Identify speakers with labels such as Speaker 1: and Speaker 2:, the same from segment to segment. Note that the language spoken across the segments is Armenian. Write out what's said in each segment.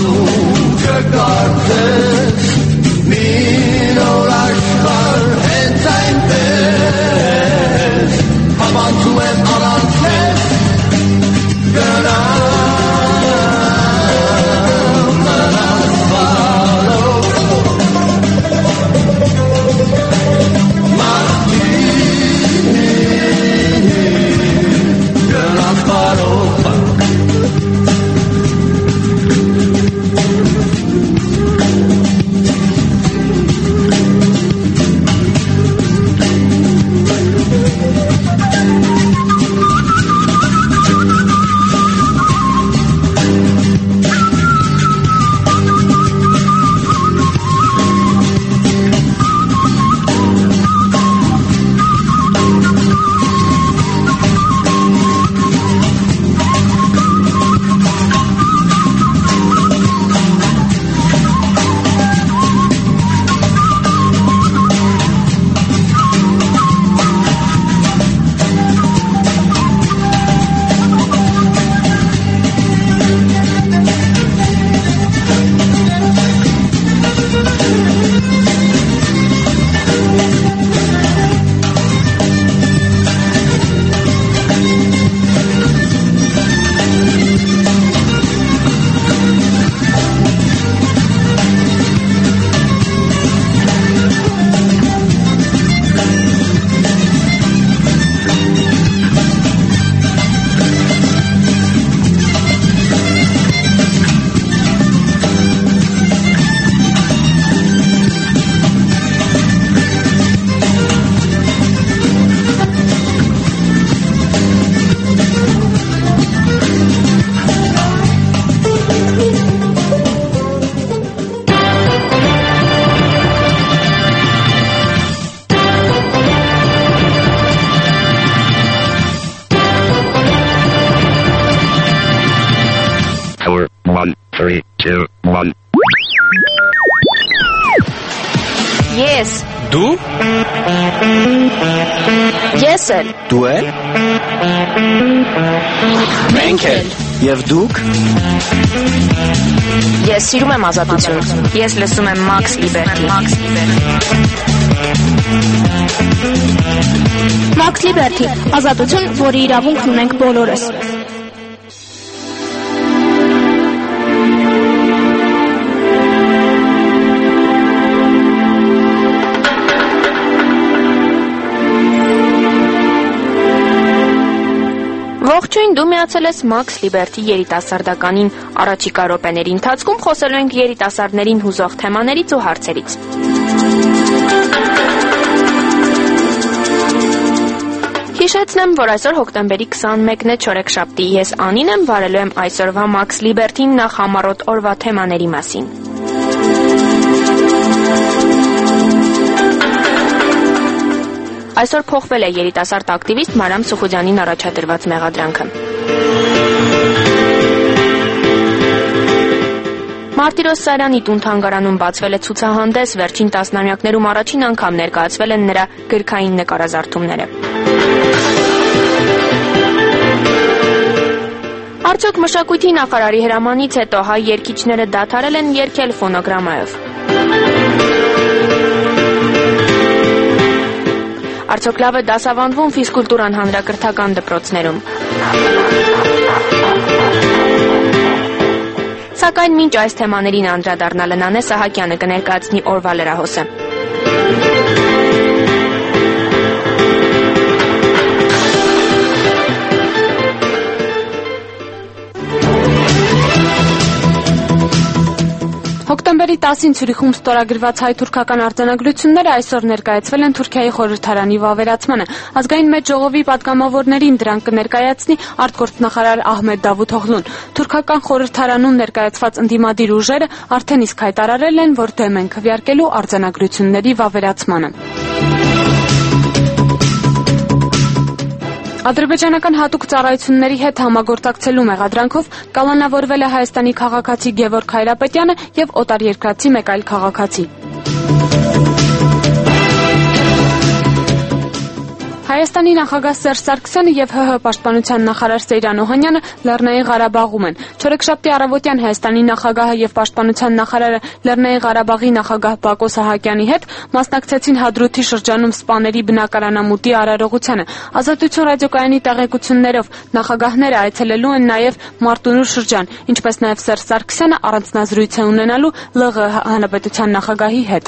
Speaker 1: 3, 2, 1.
Speaker 2: Ես
Speaker 3: Դու
Speaker 2: Ես էլ
Speaker 3: Դու էլ Մենք էլ Եվ դուք
Speaker 2: Ես սիրում եմ ազատություն Ես լսում եմ Max Liberty
Speaker 4: Max Liberty ազատություն, որի իրավունքն ունենք բոլորս
Speaker 2: Ողջույն, դու միացել ես Max Liberty երիտասարդականին առաջիկա րոպեների ընթացքում խոսելու ենք երիտասարդներին հուզող թեմաներից ու հարցերից։ Հիշեցնեմ, որ այսօր հոկտեմբերի 21-ն է չորեքշաբթի, ես Անին եմ, վարելու եմ այսօրվա Max Liberty-ին նախ համառոտ օրվա թեմաների մասին։ Այսօր փոխվել է երիտասարդ ակտիվիստ Մարամ Սուխուդյանին առաջադրված մեղադրանքը։ Մարտիրոս Սարյանի տուն-թանգարանում բացվել է ցուցահանդես, վերջին տասնամյակներում առաջին անգամ ներկայացվել են նրա գրքային նկարազարդումները։ Արդյոք մշակույթի նախարարի հրամանից հետո հայ երգիչները դադարել են երգել ֆոնոգրամայով։ Արդյոք լավ է դասավանդվում ֆիզկուլտուրան հանրակրթական դպրոցներում։ Սակայն մինչ այս թեմաներին անդրադառնալը Նանե Սահակյանը կներկայացնի օրվա լրահոսը։
Speaker 4: Հոկտեմբերի 10-ին Ցյուրիխում ստորագրված հայ-թուրքական արձանագրությունները այսօր ներկայացվել են Թուրքիայի խորհրդարանի վավերացմանը։ Ազգային մեծ ժողովի պատգամավորներին դրանք կներկայացնի արտգործնախարար Ահմեդ Դավութօղլուն։ Թուրքական խորհրդարանում ներկայացված ընդդիմադիր ուժերը արդեն իսկ հայտարարել են, որ դեմ են քվեարկելու արձանագրությունների վավերացմանը։ Ադրբեջանական հատուկ ծառայությունների հետ համագործակցելու մեղադրանքով կալանավորվել է Հայաստանի քաղաքացի Գևորգ Հայրապետյանը եւ օտարերկրացի մեկ այլ քաղաքացի։ Հայաստանի նախագահ Սերժ Սարգսյանը եւ ՀՀ պաշտպանության նախարար Սեյրան Օհանյանը Լեռնային Ղարաբաղում են։ Չորեքշաբթի առավոտյան Հայաստանի նախագահը եւ պաշտպանության նախարարը Լեռնային Ղարաբաղի նախագահ Բակո Սահակյանի հետ մասնակցեցին Հադրութի շրջանում սպաների բնակարանամուտի արարողությանը։ Ազատություն ռադիոկայանի տեղեկություններով նախագահները այցելելու են նաեւ Մարտունու շրջան, ինչպես նաեւ Սերժ Սարգսյանը առանձնազրույց է ունենալու ԼՂՀ հանրապետության նախագահի հետ։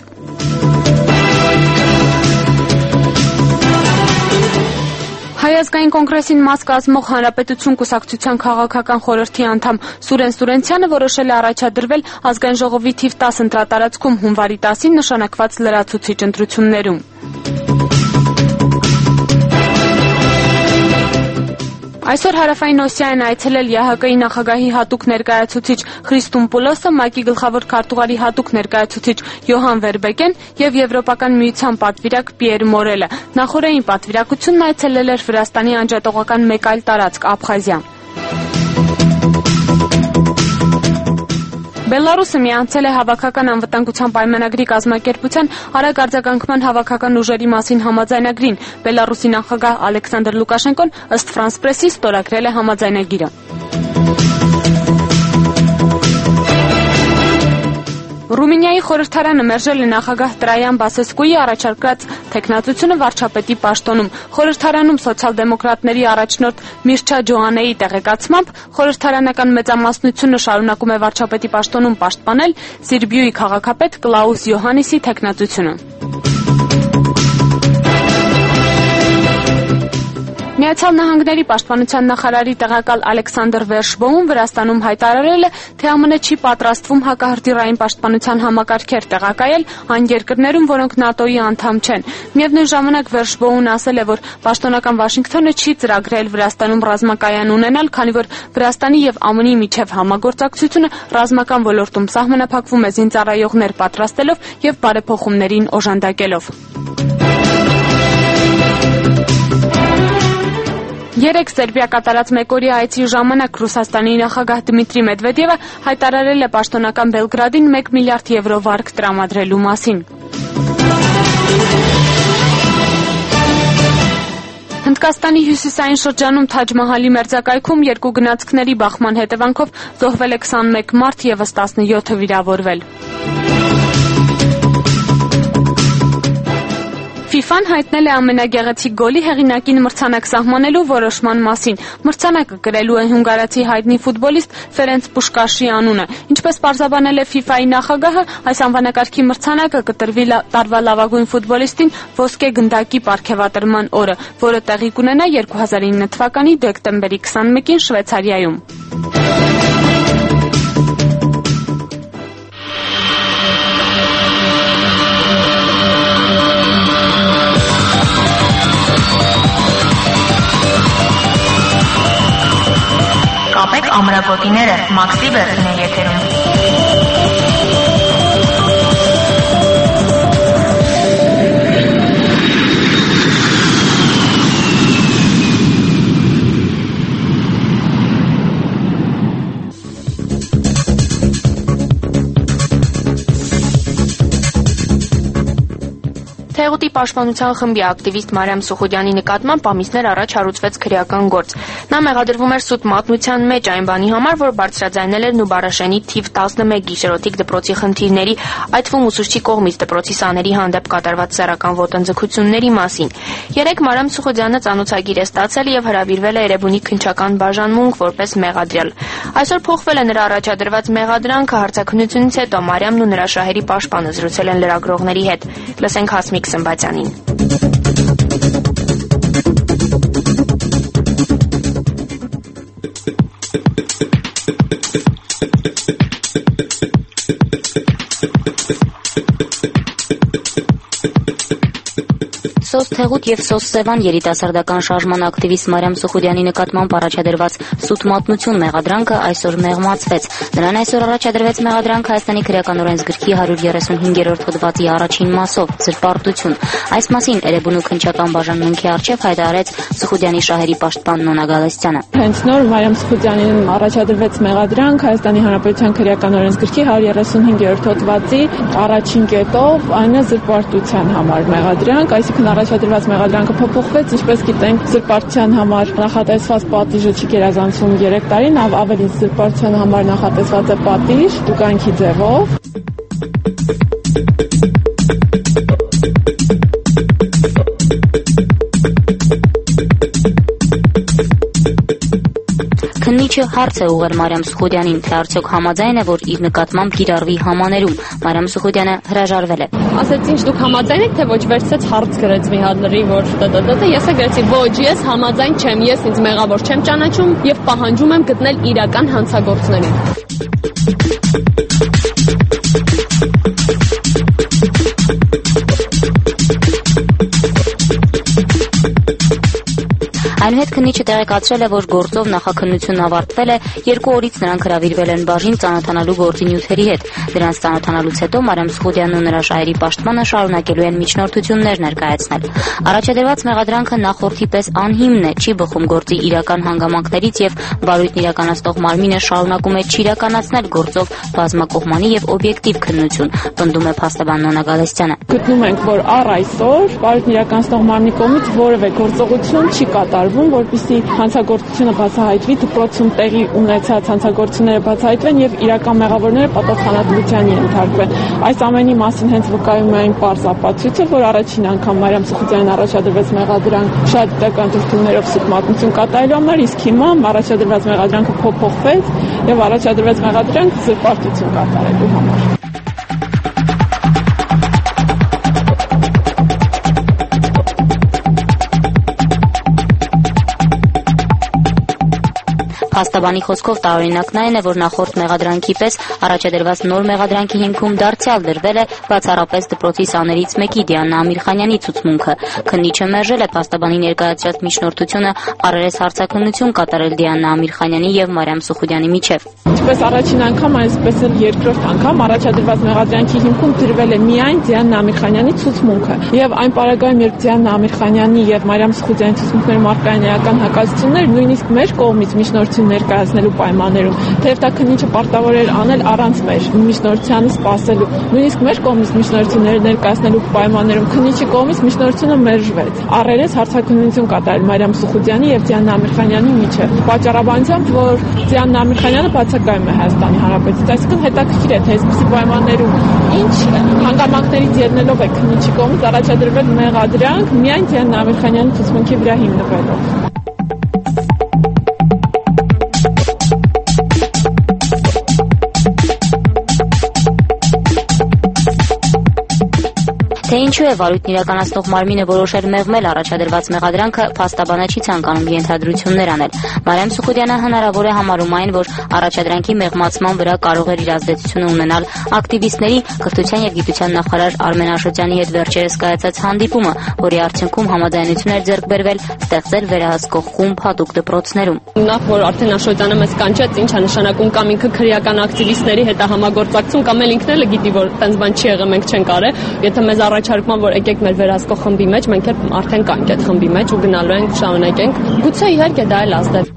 Speaker 4: Հայ ազգային կոնգրեսին մաս կազմող Հանրապետություն կուսակցության քաղաքական խորհրդի անդամ Սուրեն Սուրենցյանը որոշել է առաջադրվել ազգային ժողովի թիվ 10 ընտրատարածքում հունվարի 10-ին նշանակված լրացուցիչ ընտրություններում։ Այսօր Հարավային Օսիա են այցելել ԵՀԿ-ի նախագահի հատուկ ներկայացուցիչ Խրիստոն Պուլոսը, ՄԱԿ-ի գլխավոր քարտուղարի հատուկ ներկայացուցիչ Յոհան Վերբեկեն եւ Եվրոպական միության պատվիրակ Պիեր Մորելը։ Նախորդային պատվիրակությունն այցելել էր Վրաստանի անջատողական մեկ այլ տարածք Աբխազիա։ Բելարուսը միացել է հավաքական անվտանգության պայմանագրի կազմակերպության արագ արձագանքման հավաքական ուժերի մասին համաձայնագրին։ Բելարուսի նախագահ Ալեքսանդր Լուկաշենկոն ըստ Ֆրանս Պրեսի ստորագրել է համաձայնագիրը։ Ռումինիայի խորհրդարանը մերժել է նախագահ Տրայան Բասեսկուի առաջարկած թեկնածությունը վարչապետի պաշտոնում։ Խորհրդարանում սոցիալ-դեմոկրատների առաջնորդ Միրչա Ջոանեի տեղեկացմամբ խորհրդարանական մեծամասնությունը շարունակում է վարչապետի պաշտոնում պաշտպանել Սերբիայի քաղաքապետ Կլաուս Յոհաննիսի թեկնածությունը։ Միացյալ Նահանգների պաշտպանության նախարարի տեղակալ Ալեքսանդր Վերշբոուն Վրաստանում հայտարարել է, թե ԱՄՆ չի պատրաստվում հակահրթիռային պաշտպանության համակարգեր տեղակայել այն երկրներում, որոնք ՆԱՏՕ-ի անդամ չեն։ Միևնույն ժամանակ Վերշբոուն ասել է, որ պաշտոնական Վաշինգտոնը չի ծրագրել Վրաստանում ռազմակայան ունենալ, քանի որ Վրաստանի եւ ԱՄՆ-ի միջև համագործակցությունը ռազմական ոլորտում սահմանափակվում է զինծառայողներ պատրաստելով եւ բարեփոխումներին օժանդակելով։ Երեկ Սերբիա կատարած մեկօրյա այցի ժամանակ Ռուսաստանի նախագահ Դմիտրի Մեդվեդևը հայտարարել է պաշտոնական Բելգրադին 1 միլիարդ եվրո վարկ տրամադրելու մասին։ Հնդկաստանի հյուսիսային շրջանում Թաջ Մահալի մերձակայքում երկու գնացքների բախման հետևանքով զոհվել է 21 մարդ եւս 17-ը վիրավորվել։ ՖԻՖԱ-ն հայտնել է ամենագեղեցիկ գոլի հեղինակին մրցանակ սահմանելու որոշման մասին։ Մրցանակը կրելու է հունգարացի հայտնի ֆուտբոլիստ Ֆերենց Պուշկաշի անունը։ Ինչպես պարզաբանել է ՖԻՖԱ-ի նախագահը, այս անվանակարգի մրցանակը կտրվի տարվա լավագույն ֆուտբոլիստին ոսկե գնդակի պարգևատրման օրը, որը տեղի կունենա 2009 թվականի դեկտեմբերի 21-ին Շվեյցարիայում։
Speaker 2: Կապեք ամրապոտիները, Մաքսի վերջին է եթերում։ Թեղուտի պաշտպանության խմբի ակտիվիստ Մարիամ Սուխուդյանի նկատմամբ ամիսներ առաջ հարուցվեց քրեական գործ։ Նա մեղադրվում էր սուտ մատնության մեջ այն բանի համար, որ բարձրաձայնել էր Նուբարաշենի թիվ 11 գիշերօթիկ դպրոցի խնդիրների, այդ թվում ուսուցչի կողմից դպրոցի սաների հանդեպ կատարված սեռական ոտնձգությունների մասին։ Երեկ Մարիամ Սուխուդյանը ծանոթագիր է ստացել եւ հրավիրվել է Էրեբունի քննչական բաժանմունք որպես մեղադրյալ։ Այսօր փոխվել է նրա առաջադրված մեղադրանքը, հարցաքննությունից հետո Մարիամն ու նրա շահերի պաշտպանը զրուցել են լրագրողների հետ։ Լսենք Հասմիկ Սմբատյանին։
Speaker 5: Սոս Թեղուտ եւ Սոս Սևան երիտասարդական շարժման ակտիվիստ Մարիամ Սուխուդյանի նկատմամբ առաջադրված սուտ մատնություն մեղադրանքը այսօր մեղմացվեց։ Նրան այսօր առաջադրվեց մեղադրանք Հայաստանի քրեական օրենսգրքի 135-րդ հոդվածի առաջին մասով՝ զրպարտություն։ Այս մասին Էրեբունու քննչական բաժանմունքի առջև հայտարարեց Սուխուդյանի շահերի պաշտպան Նոնա Գալստյանը։
Speaker 6: Հենց նոր Մարիամ Սուխուդյանին առաջադրվեց մեղադրանք Հայաստանի Հանրապետության քրեական օրենսգրքի 135-րդ հոդվածի առաջին կետով, այն է զրպարտության համար մեղադրանք, այսինքն առաջադրված մեղադրանքը փոփոխվեց, ինչպես գիտենք, զրպարտության համար նախատեսված պատիժը չի գերազանցում 3 տարին, ավելի զրպարտության համար նախատեսված է պատիժ տուգանքի ձևով։
Speaker 5: Քննիչը հարց է ուղղել Մարիամ Սուխոդյանին, թե արդյոք համաձայն է, որ իր նկատմամբ կիրառվի համաներում։ Մարիամ Սուխոդյանը հրաժարվել է։
Speaker 4: Ասեց, ինչ դուք համաձայն եք, թե ոչ, վերցրեց հարց գրեց մի հատ լրի, որ ես գրեցի, ոչ, ես համաձայն չեմ, ես ինձ մեղավոր չեմ ճանաչում եւ պահանջում եմ գտնել իրական հանցագործներին։
Speaker 5: Այնուհետ քննիչը տեղեկացրել է, որ գործով նախաքննությունն ավարտվել է, 2 օրից նրանք հրավիրվել են բաժին ծանոթանալու գործի նյութերի հետ։ Դրանց ծանոթանալուց հետո Մարիամ Սուխոդյանն ու նրա շահերի պաշտպանը շարունակելու են միջնորդություններ ներկայացնել։ Առաջադրված մեղադրանքը նախորդի պես անհիմն է, չի բխում գործի իրական հանգամանքներից եւ վարույթն իրականացնող մարմինը շարունակում է չիրականացնել գործով բազմակողմանի եւ օբյեկտիվ քննություն, պնդում է փաստաբան Նոնա Գալստյանը։
Speaker 6: Գտնում ենք, որ առ այսօր վարույթն իրականացնող մարմնի կողմից որևէ գործողություն չի կատարվում, որպեսզի հանցագործությունը բացահայտվի, դպրոցում տեղի ունեցած հանցագործությունները բացահայտվեն եւ իրական մեղավորները պատասխանատվության ենթարկվեն։ Այս ամենի մասին հենց վկայում է այն պարզ ապացույցը, որ առաջին անգամ Մարիամ Սուխոդյանին առաջադրվեց մեղադրանք շատ դիտական դրդումներով սուտ մատնություն կատարելու համար, իսկ հիմա առաջադրված մեղադրանքը փոփոխվեց եւ առաջադրվեց մեղադրանք զրպարտություն կատարելու համար։
Speaker 5: Փաստաբանի խոսքով տարօրինակն այն է, որ նախորդ մեղադրանքի պես առաջադրված նոր մեղադրանքի հիմքում դարձյալ դրվել է բացառապես դպրոցի սաներից մեկի Դիանա Ամիրխանյանի ցուցմունքը։ Քննիչը մերժել է փաստաբանի ներկայացրած միջնորդությունը առերես հարցաքննություն կատարել Դիանա Ամիրխանյանի եւ Մարիամ Սուխոդյանի միջև։
Speaker 6: Ինչպես առաջին անգամ, այսպես էլ երկրորդ անգամ առաջադրված մեղադրանքի հիմքում դրվել է միայն Դիանա Ամիրխանյանի ցուցմունքը։ Եվ այն պարագայում, երբ Դիանա Ամիրխանյանի եւ Մարիամ Սուխոդյանի ցուցմունքներում առկա են իրական հակասություններ, նույնիսկ մեր կողմից միջնորդություն ներկայացնելու պայմաններում, թեև դա քննիչը պարտավոր էր անել առանց մեր միջնորդությանը սպասելու։ Նույնիսկ մեր կողմից միջնորդությունները ներկայացնելու պայմաններում քննիչի կողմից միջնորդությունը մերժվեց։ Առերես հարցաքննություն կատարել Մարիամ Սուխոդյանի եւ Դիանա Ամիրխանյանի միջև։ Պատճառաբանությամբ, որ Դիանա Ամիրխանյանը բացակայում է Հայաստանի Հանրապետությունից, այսինքն հետաքրքիր է, թե այսպիսի պայմաններում ինչ հանգամանքներից ելնելով է քննիչի կողմից առաջադրվել մեղադրանք միայն Դիանա Ամիրխանյանի ցուցմունքի վրա հիմնվելով։
Speaker 5: Թե ինչու է վարույթն իրականացնող մարմինը որոշել մեղմել առաջադրված մեղադրանքը, փաստաբանը չի ցանկանում ենթադրություններ անել։ Մարիամ Սուխոդյանը հնարավոր է համարում այն, որ առաջադրանքի մեղմացման վրա կարող էր իր ազդեցությունը ունենալ ակտիվիստների, կրթության եւ գիտության նախարար Արմեն Աշոտյանի հետ վերջերս կայացած հանդիպումը, որի արդյունքում համաձայնություն էր ձեռք բերվել ստեղծել վերահսկող խումբ հատուկ դպրոցներում։
Speaker 4: Նախ որ արդեն Աշոտյանը մեզ կանչեց, ինչ է նշանակում, կամ ինքը քրեական ակտիվիստների հետ է համագործակցում, կամ էլ ինքն էլ գիտի, որ տենց բան չի եղել, մենք չենք արել։ Եթե մեզ առաջարկում որ եկեք մեր վերահսկող խմբի մեջ, մենք էլ արդեն կանք այդ խմբի մեջ ու գնալու ենք, շարունակենք։ Գուցե իհարկե դա էլ ազդել։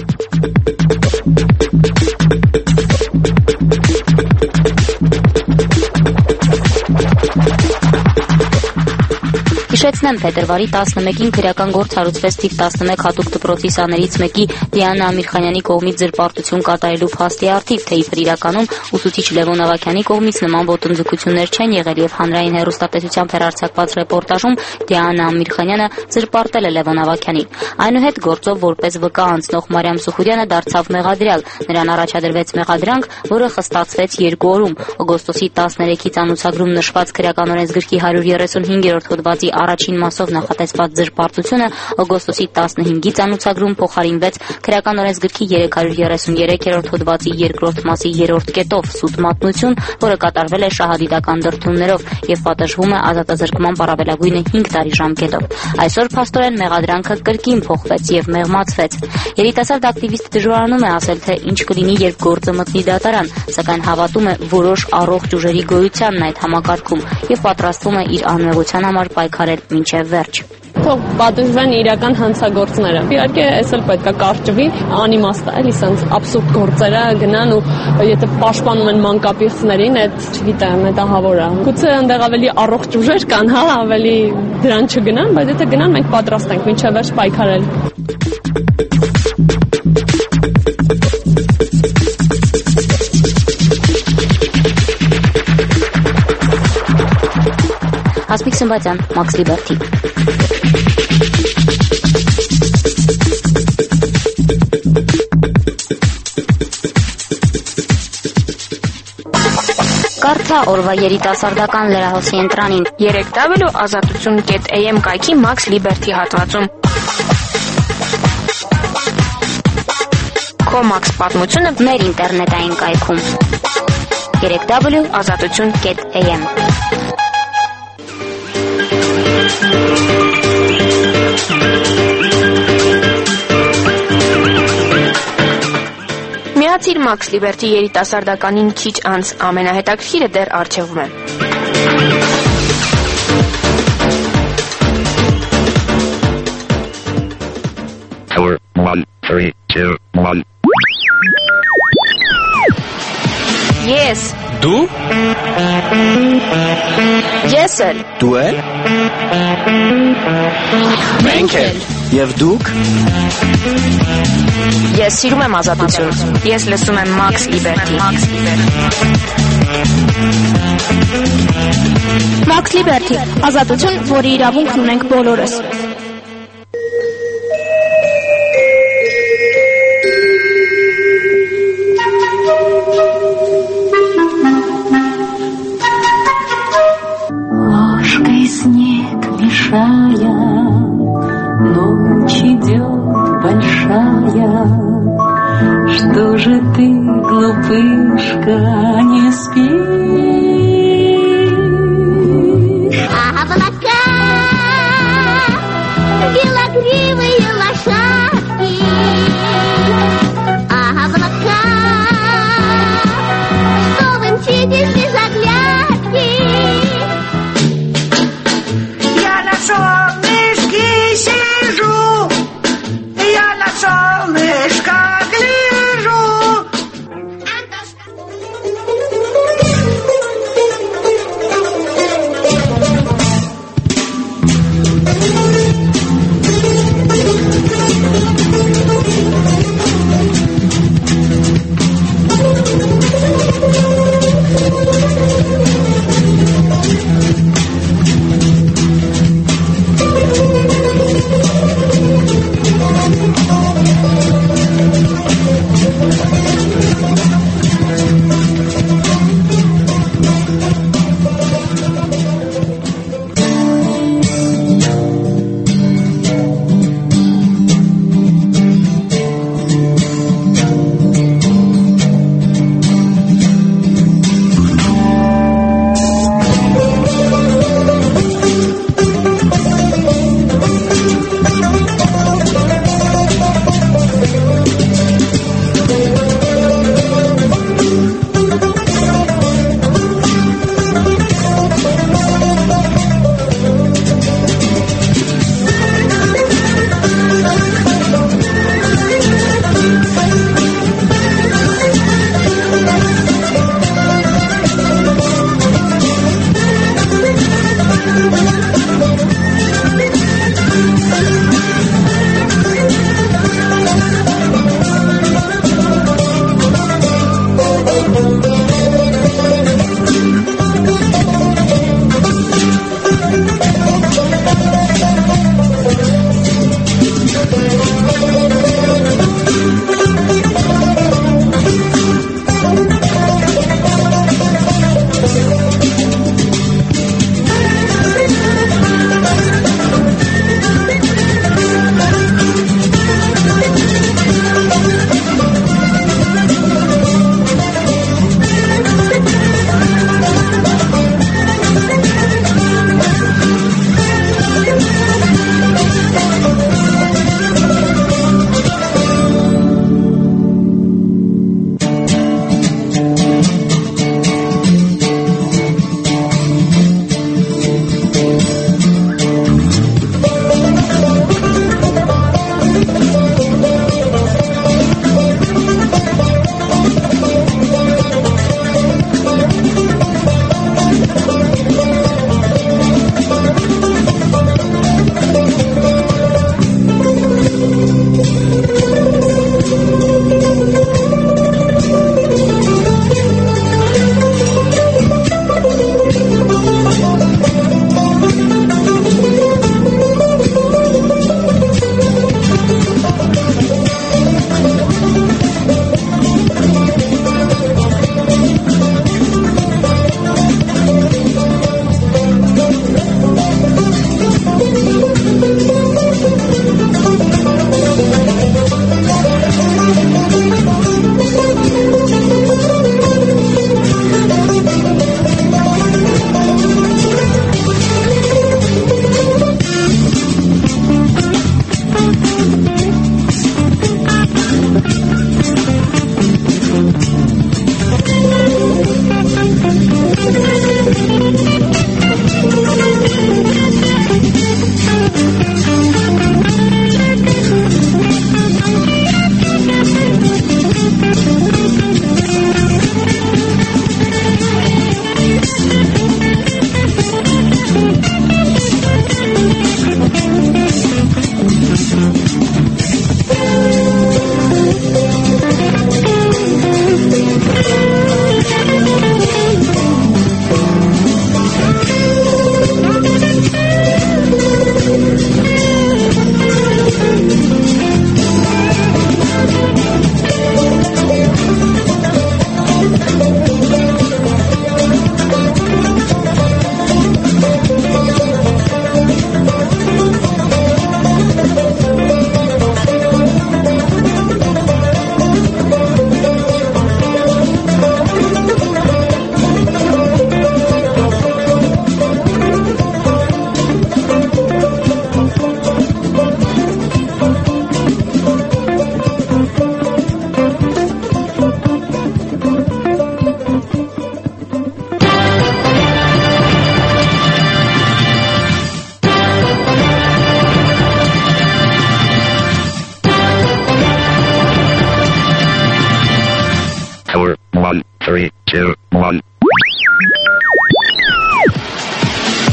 Speaker 5: Հիշեցնեմ, փետրվարի 11-ին քրեական գործ հարուցվեց թիվ 11 հատուկ դպրոցի սաներից մեկի Դիանա Ամիրխանյանի կողմից զրպարտություն կատարելու փաստի առթիվ, թե իբր իրականում ուսուցիչ Լևոն Ավագյանի կողմից նման ոտնձգություններ չեն եղել եւ հանրային հեռուստատեսությամբ հեռարձակված ռեպորտաժում Դիանա Ամիրխանյանը զրպարտել է Լևոն Ավագյանին։ Այնուհետ գործով որպես վկա անցնող Մարիամ Սուխոդյանը դարձավ մեղադրյալ։ Նրան առաջադրվեց մեղադրանք, որը խստացվեց 2 օրում։ Օգոստոսի 13-ից անուցագրում նշված քրեական օրենսգրքի 135-րդ հոդվածի առաջին մասով նախատեսված զրպարտությունը օգոստոսի 15-ից անուցագրում փոխարինվեց քրեական օրենսգրքի 333-րդ հոդվածի 2-րդ մասի 3-րդ կետով սուտ մատնություն, որը կատարվել է շահադիտական դրդումներով եւ պատժվում է ազատազրկման առավելագույնը 5 տարի ժամկետով։ Այսօր փաստորեն մեղադրանքը կրկին փոխվեց եւ մեղմացվեց։ Երիտասարդ ակտիվիստը դժվարանում է ասել, թե ինչ կլինի, երբ գործը մտնի դատարան, սակայն հավատում է որոշ առողջ ուժերի գոյությանն այդ համակարգում եւ պատրաստվում է իր անմեղության համար պայքարել մինչեւ վերջ։
Speaker 6: թող պատժվեն իրական հանցագործները։ Իհարկե, էս էլ պետք է կարճվի, անիմաստ է, էլի սենց абսուրդ գործերը գնան ու եթե պաշտպանում են մանկապիղծներին, այդ չգիտեմ, մետահավոր է։ Գուցե այնտեղ ավելի առողջ ուժեր կան, հա, ավելի դրան չգնան, բայց եթե գնան, մենք պատրաստ ենք մինչև վերջ պայքարել։
Speaker 5: Հասմիկ Սմբատյան, Մաքս Լիբերթի։ Կարդա օրվա երիտասարդական լրահոսի ընտրանին
Speaker 2: 3w.azatutun.am կայքի Մաքս Լիբերթի հատվածում։ Քո Մաքս պատմությունը
Speaker 5: մեր ինտերնետային կայքում 3w.azatutun.am
Speaker 2: Միացիր Մաքս Լիբերթի երիտասարդականին քիչ անց, ամենահետաքրքիրը դեռ առջևում է։
Speaker 1: Four, 1, 3, 2, 1.
Speaker 2: Ես,
Speaker 3: Դու,
Speaker 2: ես էլ,
Speaker 3: դու էլ, մենք էլ, եւ դուք։
Speaker 2: ես սիրում եմ ազատություն, ես լսում եմ Մաքս Լիբերթի։
Speaker 7: Մաքս Լիբերթի, ազատություն, որի իրավունքն ունենք բոլորս։
Speaker 8: Ложкой снег мешая, ночь идет большая. Что же ты, глупышка, не спишь?
Speaker 9: Облака, белогривые лошадки, облака, что вы мчитесь без оглядки?
Speaker 10: Я на солнышке сижу, я на солнышко гляжу.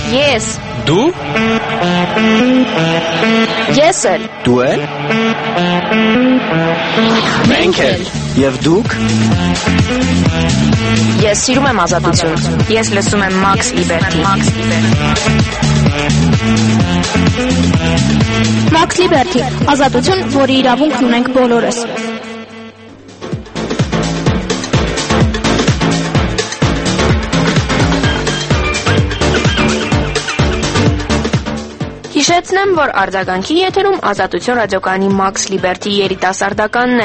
Speaker 2: Ես։
Speaker 3: Դու։
Speaker 2: Ես էլ։
Speaker 3: Դու էլ։ Մենք էլ։ Եվ դուք։
Speaker 2: Ես սիրում եմ ազատություն։ Ես լսում եմ Max Liberty։
Speaker 7: Max Liberty, ազատություն, որի իրավունքն ունենք բոլորս։
Speaker 2: Հիշեցնեմ, որ արձագանքի եթերում Ազատություն ռադիոկայանի Max Liberty երիտասարդականն է։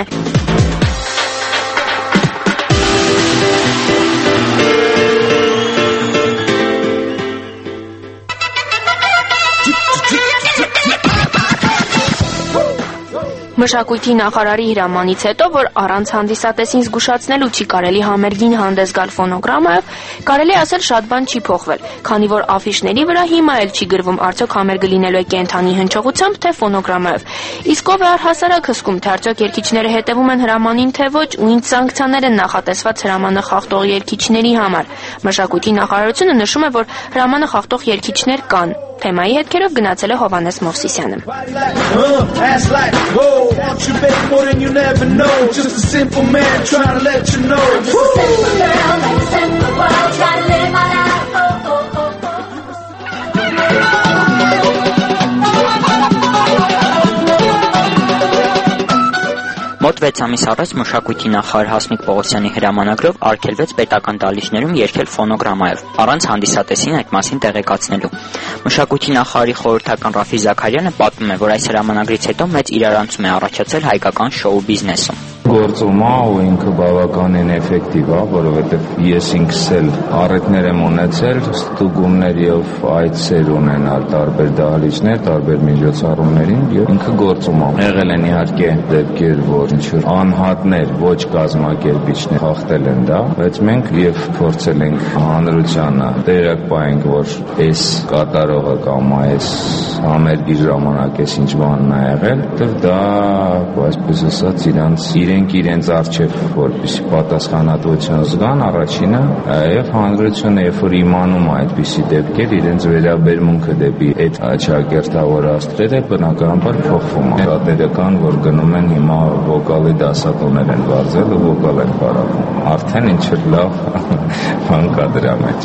Speaker 2: Մշակույթի նախարարի հրամանից հետո, որ առանց հանդիսատեսին զգուշացնելու չի կարելի համերգին հանդես գալ ֆոնոգրամայով, կարելի ասել շատ բան չի փոխվել, քանի որ աֆիշների վրա հիմա էլ չի գրվում արդյոք համերգը լինելու է կենդանի հնչողությամբ, թե ֆոնոգրամայով։ Իսկ ով է առհասարակ հսկում, թե արդյոք երգիչները հետևում են հրամանին, թե ոչ, ու ինչ սանկցիաներ են նախատեսված հրամանը խախտող երգիչների համար։ Մշակույթի նախարարությունը նշում է, որ հրամանը խախտող երգիչներ կան։ Թեմայի հետքերով գնացել է Հովհաննես Մովսիսյանը։
Speaker 11: Մոտ 6 ամիս առաջ մշակույթի նախարար Հասմիկ Պողոսյանի հրամանագրով արգելվեց պետական դահլիճներում երգել ֆոնոգրամայով, առանց հանդիսատեսին այդ մասին տեղեկացնելու։ Մշակույթի նախարարի խորհրդական Ռաֆի Զաքարյանը պատմում է, որ այս հրամանագրից հետո մեծ իրարանցում է առաջացել հայկական շոու բիզնեսում։
Speaker 12: Գործում է ու ինքը բավականին էֆեկտիվ է, որովհետև ես ինքս էլ առիթներ եմ ունեցել, ստուգումներ եւ այցեր ունենալ տարբեր դահլիճներ, տարբեր միջոցառումներին եւ ինքը գործում է։ Եղել են իհարկե դեպքեր, որ ինչ-որ անհատներ, ոչ կազմակերպիչներ խախտել են դա, բայց մենք եւ փորձել ենք հանրությանը տեղյակ պահենք, որ այս կատարողը կամ այս համերգի ժամանակ էս ինչ բանն է եղել, դեռ դա, այսպես ասած, իրենց արժև որպեսի պատասխանատվություն զգան առաջինը եւ հանրությունը երբ որ իմանում է այդպիսի դեպքեր իրենց վերաբերմունքը դեպի այդ աջակերտավոր աստղերը բնականաբար փոխվում է շատերը կան որ գնում են հիմա վոկալի դասատուներ են վարձել ու վոկալ են բարավում արդեն ինչ որ լավ բան կա դրա մեջ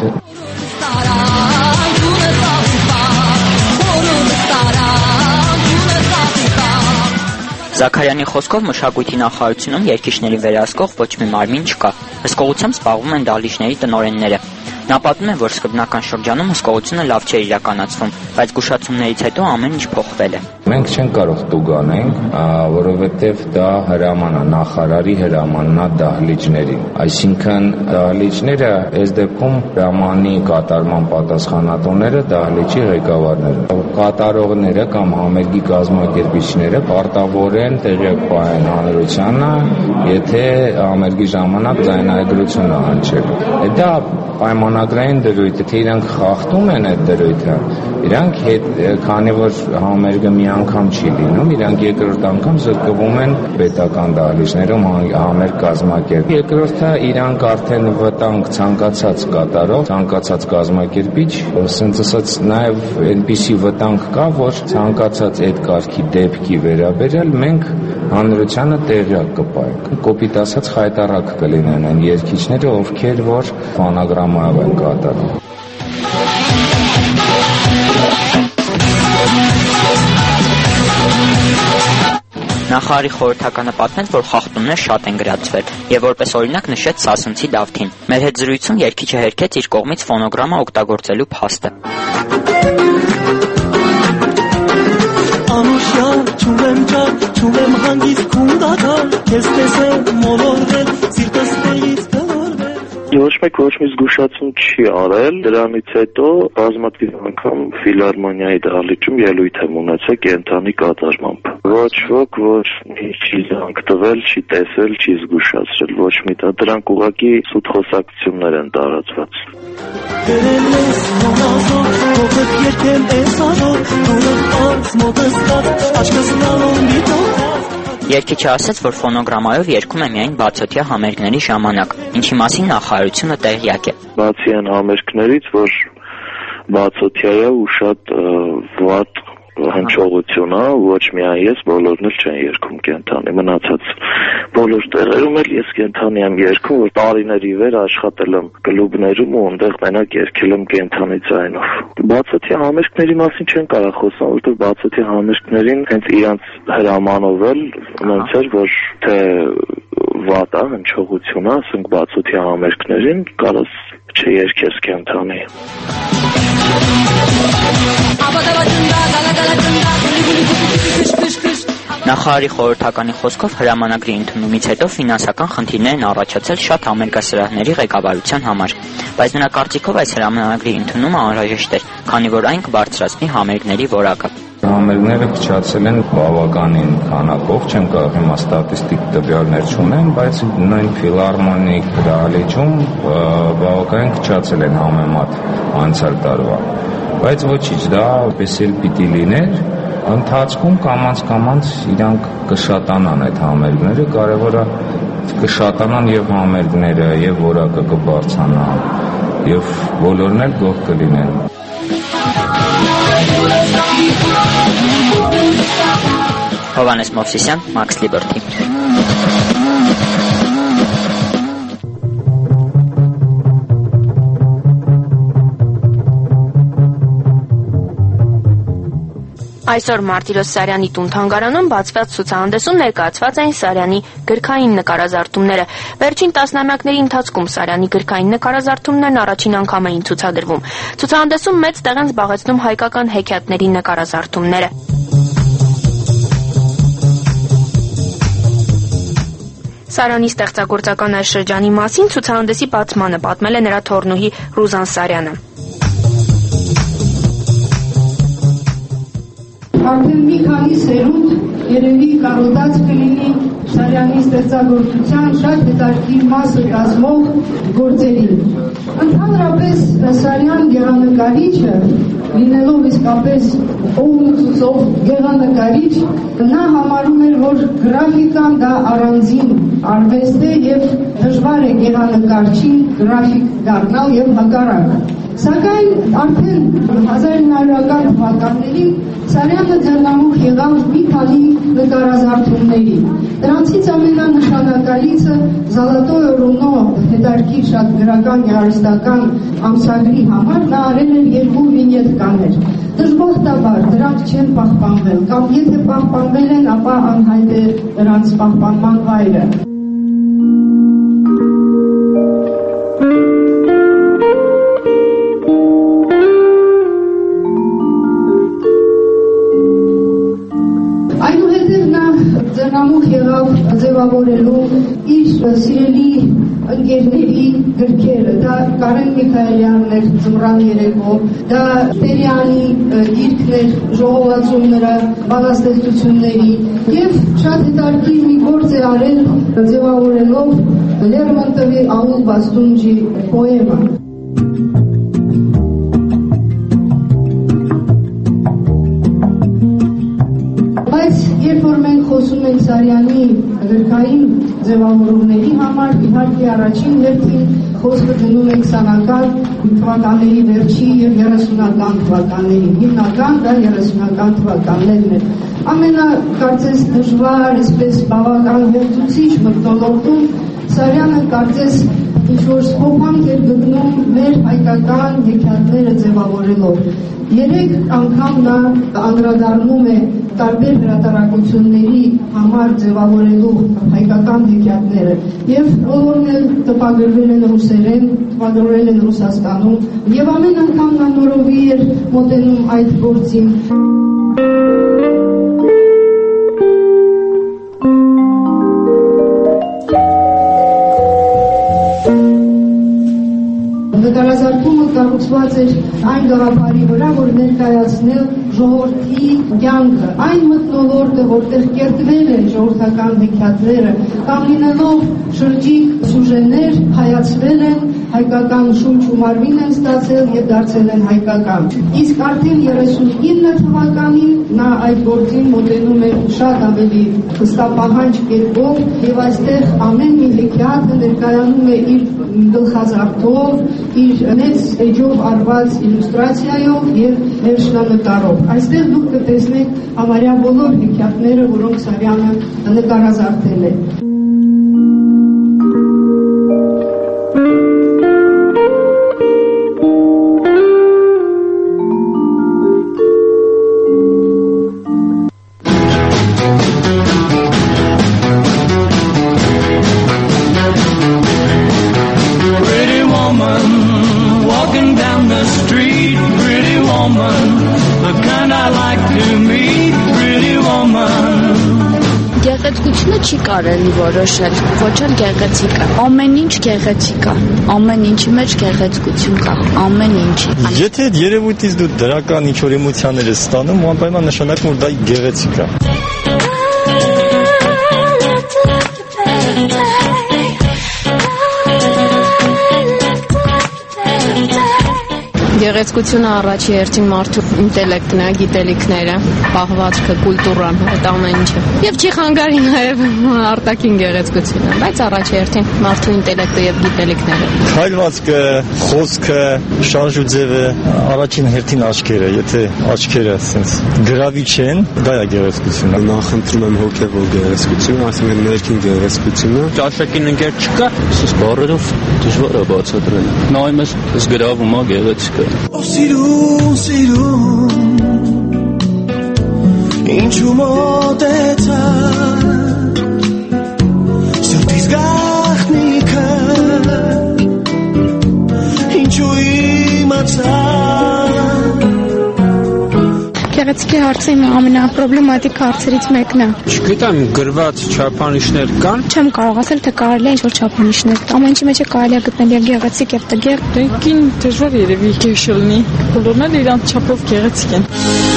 Speaker 11: Զաքարյանի խոսքով մշակույթի նախարարությունում երգիչների վերահսկող ոչ մի մարմին չկա։ Հսկողությամբ զբաղվում են դահլիճների տնօրենները։ Նա պատմում է, որ սկզբնական շրջանում հսկողությունը լավ չէր իրականացվում, բայց զգուշացումներից հետո ամեն ինչ փոխվել է։
Speaker 12: Մենք չենք կարող տուգանենք, որովհետև դա հրաման է, նախարարի հրամանն է դահլիճներին։ Այսինքն դահլիճները այս դեպքում հրամանի կատարման պատասխանատուները դահլիճի ղեկավարները։ Կատարողները կամ համերգի կազմակերպիչները պարտավոր են տեղյակ պահեն հանրությանը, եթե համերգի ժամանակ ձայնագրություն է հնչել։ Դա պայմանագրային դրույթ է, թե իրանք խախտում են այդ դրույթը, իրանք քանի որ համերգը մի անգամ չի լինում, իրանք երկրորդ անգամ զրկվում են պետական դահլիճներում համերգ կազմակերպ։ Երկրորդը իրանք արդեն վտանգ ցանկացած կատարող, ցանկացած կազմակերպիչ, ասենց ասած նաև այնպիսի վտանգ կա, որ ցանկացած այդ կարգի դեպքի վերաբերյալ մենք հանրությանը տեղյակ կպայենք։ Կոպիտ ասած խայտառակ կլինեն այն երգիչները, ովքեր որ ֆոնոգրամայով են կատարում։
Speaker 11: Նախարարի խորհրդականը պատմեց, որ խախտումներ շատ են գրացվել եւ որպես օրինակ նշեց Սասունցի Դավթին։ Մեր հետ զրույցում երգիչը հերքեց իր կողմից ֆոնոգրամա օգտագործելու փաստը։
Speaker 13: Անուշյալ չունեմ ջան, չունեմ հանգիստ քունդակալ, քեզ տեսեմ մոլորվել, սիրտս տեից դորվել։
Speaker 14: Ոչ մեկ ոչ մի զգուշացում չի արել, դրանից հետո բազմաթիվ անգամ ֆիլհարմոնիայի դահլիճում ելույթ եմ ունեցել կենդանի կատարմամբ։ Ոչ ոք ոչ մի չի զանգ տվել, չի տեսել, չի զգուշացրել, ոչ մի դա դրանք ուղղակի սուտ խոսակցություններ են տարածված։
Speaker 11: Երգիչը ասաց, որ ֆոնոգրամայով երգում է միայն բացօթյա համերգների ժամանակ, ինչի մասին նախարարությունը տեղյակ է։
Speaker 14: Բացի այն համերգներից, որ բացօթյա է ու շատ վատ հնչողություն է, ոչ միայն ես, բոլորն էլ չեն երգում կենթանի, մնացած բոլոր տեղերում էլ ես կենթանի եմ երգում, որ տարիների վեր աշխատել եմ կլուբներում ու այնտեղ մենակ երգել եմ կենթանի ձայնով։ Բացօթյա համերգների մասին չեն կարող խոսալ, որովհետև բացօթյա համերգներին հենց իրանց հրամանով էլ ոնց էր, որ թե վատ է հնչողությունը, ասենք բացօթյա համերգներին կարաս չերգես կենթանի։
Speaker 11: Նախարարի խորհրդականի խոսքով հրամանագրի ընդունումից հետո ֆինանսական խնդիրներ են առաջացել շատ համերգասրահների ղեկավարության համար, բայց նրա կարծիքով այս հրամանագրի ընդունումը անհրաժեշտ էր, քանի որ այն կբարձրացնի համերգների որակը։
Speaker 12: Համերգները փչացել են բավականին քանակով, չեմ կարող հիմա ստատիստիկ տվյալներ չունեմ, բայց նույն ֆիլհարմոնիկ դահլիճում բավականին փչացել են համեմատ անցյալ տարվա։ Բայց ոչինչ, դա պես էլ պիտի լիներ, ընթացքում կամաց իրանք կշատանան այդ համերգները, կարևորը կշատանան եւ համերգները, եւ որակը կբարձրանա, եւ բոլորն էլ գոհ կլինեն։
Speaker 11: Հովանես Մովսիսյան, Max Liberty։
Speaker 2: Այսօր Մարտիրոս Սարյանի տուն-թանգարանում բացված ցուցահանդեսում ներկայացված էին Սարյանի գրքային նկարազարդումները։ Վերջին տասնամյակների ընթացքում Սարյանի գրքային նկարազարդումներն առաջին անգամ էին ցուցադրվում։ Ցուցահանդեսում մեծ տեղ են զբաղեցնում հայկական հեքիաթների նկարազարդումները։ Սարյանի ստեղծագործական այս շրջանի մասին ցուցահանդեսի բացմանը պատմել է նրա թոռնուհի Ռուզան Սարյանը։
Speaker 15: Արդեն մի քանի սերունդ երևի կարոտած կլինի Սարյանի ստեղծագործության շատ հետաքրքիր մասը կազմող գործերին։ Ընդհանրապես Սարյան գեղանկարիչը, լինելով իսկապես ողնուցող գեղանկարիչ, նա համարում էր, որ գրաֆիկան դա առանձին արվեստ է եւ դժվար է գեղանկարչին գրաֆիկ դառնալ եւ հակառակը։ Սակայն արդեն 1900-ական թվականներին Սարյանը ձեռնամուխ եղավ մի քանի նկարազարդումների։ Դրանցից ամենանշանակալիցը Զալատոյ Ռունո հետաքրքիր շատ գրական երաժշտական ամսագրի համար նա արել էր 2 վինյետկաներ։ Դժբախտաբար դրանք չեն պահպանվել, կամ եթե պահպանվել են, ապա անհայտ է դրանց պահպանման վայրը։ Ձեռնամուխ եղավ ձևավորելու իր սիրելի ընկերների գրքերը, դա Կարեն Միքայելյանն էր Ձմռան երեկո, դա Տերյանի գիրքն էր ժողովածուները բանաստեղծությունների եւ շատ հետաքրքիր մի գործ է արել ձևավորելով Լերմոնտովի Աուլ Բաստունջի պոեմը։ Երբ որ մենք խոսում ենք Սարյանի գրքային ձևավորումների համար, իհարկե առաջին հերթին խոսքը դնում ենք սանական թվականների վերջի եւ 30-ական թվականների, հիմնական դա 30-ական թվականներն են։ Ամենակարծես դժվար, այսպես բավական վերջուցիչ մթնոլորտում Սարյանը կարծես ինչ-որ սփոփանք էր գտնում մեր հայկական հեքիաթները ձևավորելով։ 3 անգամ նա անդրադառնում է տարբեր հրատարակությունների համար ձևավորելու հայկական հեքիաթները եւ բոլորն էլ տպագրվել են ռուսերեն, տպագրվել են Ռուսաստանում եւ ամեն անգամ նա նորովի էր մոտենում այդ գործին։ Նկարազարդումը կառուցված էր այն գաղափարի վրա, որ ներկայացնել ժողովրդի կյանքը, այն մթնոլորտը, որտեղ կերտվել են ժողովրդական հեքիաթները, կամ լինելով շրջիկ սյուժեներ, հայացվել են, հայկական շունչ ու մարմին են ստացել եւ դարձել են հայկական։ Իսկ արդեն 39 թվականին նա այդ գործին մոտենում է շատ ավելի հստապահանջ կերպով եւ այստեղ ամեն մի հեքիաթը ներկայանում է իր գլխազարդով, իր մեծ էջով արված իլյուստրացիայով եւ վերջնանկարով։ Այստեղ դուք կտեսնեք համարյա բոլոր հեքիաթները, որոնք Սարյանը նկարազարդել է։
Speaker 16: Գեղեցկությունը չի կարելի որոշել, ոչ էլ գեղեցիկը։ Ամեն ինչ գեղեցիկ է, ամեն ինչի մեջ գեղեցկություն կա, ամեն ինչի։
Speaker 17: Եթե այդ երևույթից դու դրական ինչ-որ էմոցիաներ ես ստանում, անպայման նշանակում որ դա գեղեցիկ է։
Speaker 18: Գեղեցկությունը առաջի հերթին մարդու ինտելեկտն է, գիտելիքները, պահվածքը, կուլտուրան, այդ ամեն ինչը։ Եվ չի խանգարի նաև արտաքին գեղեցկությունը, բայց առաջի հերթին մարդու ինտելեկտը եւ գիտելիքները։
Speaker 17: Քայլվածքը, խոսքը, շարժուձևը, առաջին հերթին աչքերը, եթե աչքերը ասենց գրավիչ են, դա է գեղեցկությունը։
Speaker 19: Նախընտրում եմ հոգևոր գեղեցկությունը, այսինքն ներքին գեղեցկությունը։
Speaker 20: Ճաշակին ընկեր չկա,
Speaker 19: սուս բառերով դժվար է բացատրել։
Speaker 20: նայում ես գրավում է գեղեցիկը։
Speaker 13: Oh, սիրուն, սիրուն, ինչու մոտեցա, սրտիս գաղտնիքը, ինչու իմացա։
Speaker 7: Գեղեցիկի հարցը իմ ամենապրոբլեմատիկ հարցերից մեկն է։
Speaker 20: Չգիտեմ, գրված չափանիշներ կան։
Speaker 7: Չեմ կարող ասել, թե կարելի է ինչ-որ չափանիշներ։ Ամեն ինչի մեջ է կարելի է գտնել եւ գեղեցիկ եւ տգեղ։
Speaker 6: Կին դժվար երևի գեշ լինի։ Բոլորն էլ իրանց չափով գեղեցիկ են։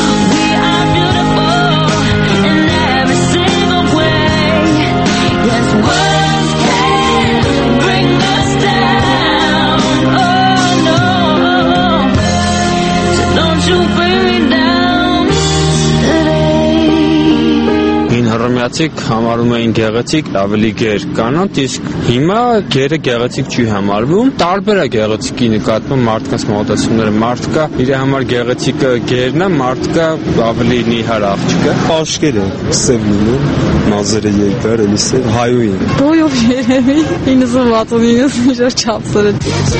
Speaker 20: Հռոմեացիք համարում էին գեղեցիկ ավելի գեր կանոտ, իսկ հիմա գերը գեղեցիկ չի համարվում։ Տարբեր է գեղեցիկի նկատմամբ մարդկանց մոտեցումները։ Մարդկա իր համար գեղեցիկը գերն է, մարդկա ավելի նիհար աղջիկը։
Speaker 19: Աշկերը սև լինում, մազերը երկար, էլի սև հայույն։
Speaker 6: Բոյով երևի 90-69 շար չափսերը։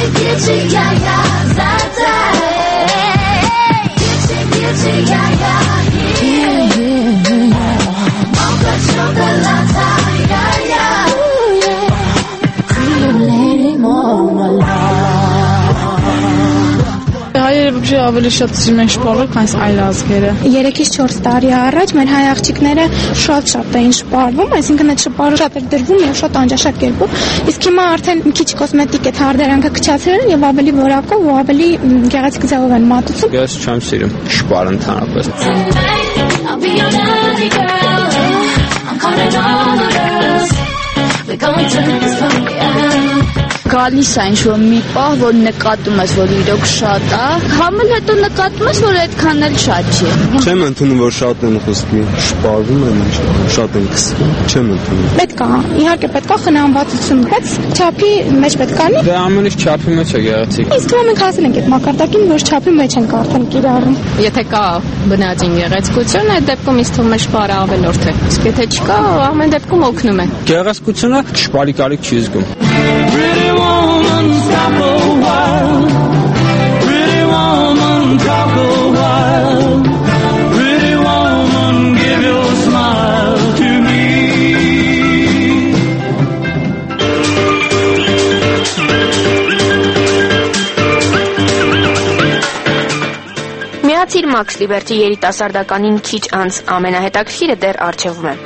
Speaker 6: Հայերը ավելի շատ սիրում են շպարվել, քան այլ ազգերը։
Speaker 7: 3-ից 4 տարի առաջ մեր հայ աղջիկները շատ էին շպարվում, այսինքն այդ շպարը շատ էր դրվում եւ շատ անճաշակ կերպով, իսկ հիմա արդեն մի քիչ կոսմետիկ է հարդարանքը քչացրել եւ ավելի որակով ու ավելի գեղեցիկ ձևով են մատուցում։
Speaker 20: Ես չեմ սիրում շպար ընդհանրապես։
Speaker 16: Գալիս է ինչ-որ մի պահ, որ նկատում ես, որ իրոք շատ է, համել հետո նկատում ես, որ այդքան էլ շատ չի։
Speaker 19: Չեմ ընդունում, որ շատ են խոսքի, շպարվում են, շատ են քսվում, չեմ ընդունում։
Speaker 7: Պետք է, իհարկե պետք է խնամվածություն, բայց չափի մեջ պետք է լինի։
Speaker 20: Դե ամեն ինչ չափի մեջ է գեղեցիկ։
Speaker 7: Իսկ մենք ասել ենք այդ մակարդակին, որ չափի մեջ են արդեն կիրառում։
Speaker 18: Եթե կա բնածին գեղեցկություն, այդ դեպքում ինձ թվում է շպարը ավելորդ է։ Իսկ եթե չկա, ամեն դեպքում օգնում է։
Speaker 20: Գեղեցկությունը շպարի կարիք չի զգում։
Speaker 13: Pretty woman, stop a while. Pretty woman, talk a while. Pretty woman, give your smile to me.
Speaker 2: Միացիր Մաքս Լիբերտի երիտասարդականին քիչ անց ամենահետաքրքիրը դեռ առջևում է։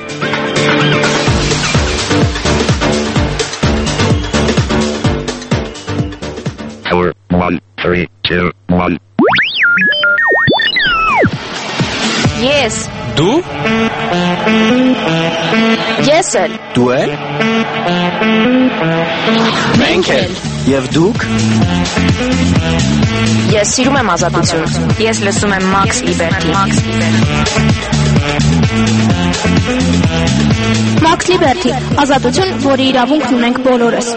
Speaker 1: Hour 1, 3, 2, 1.
Speaker 2: Ես։
Speaker 20: Դու։
Speaker 2: Ես էլ։
Speaker 3: Դու էլ։ Մենք էլ։ Եվ դուք։
Speaker 2: Ես սիրում եմ ազատություն։ Ես լսում եմ Max Liberty։
Speaker 9: Max Liberty, ազատություն, որի իրավունքն ունենք բոլորս։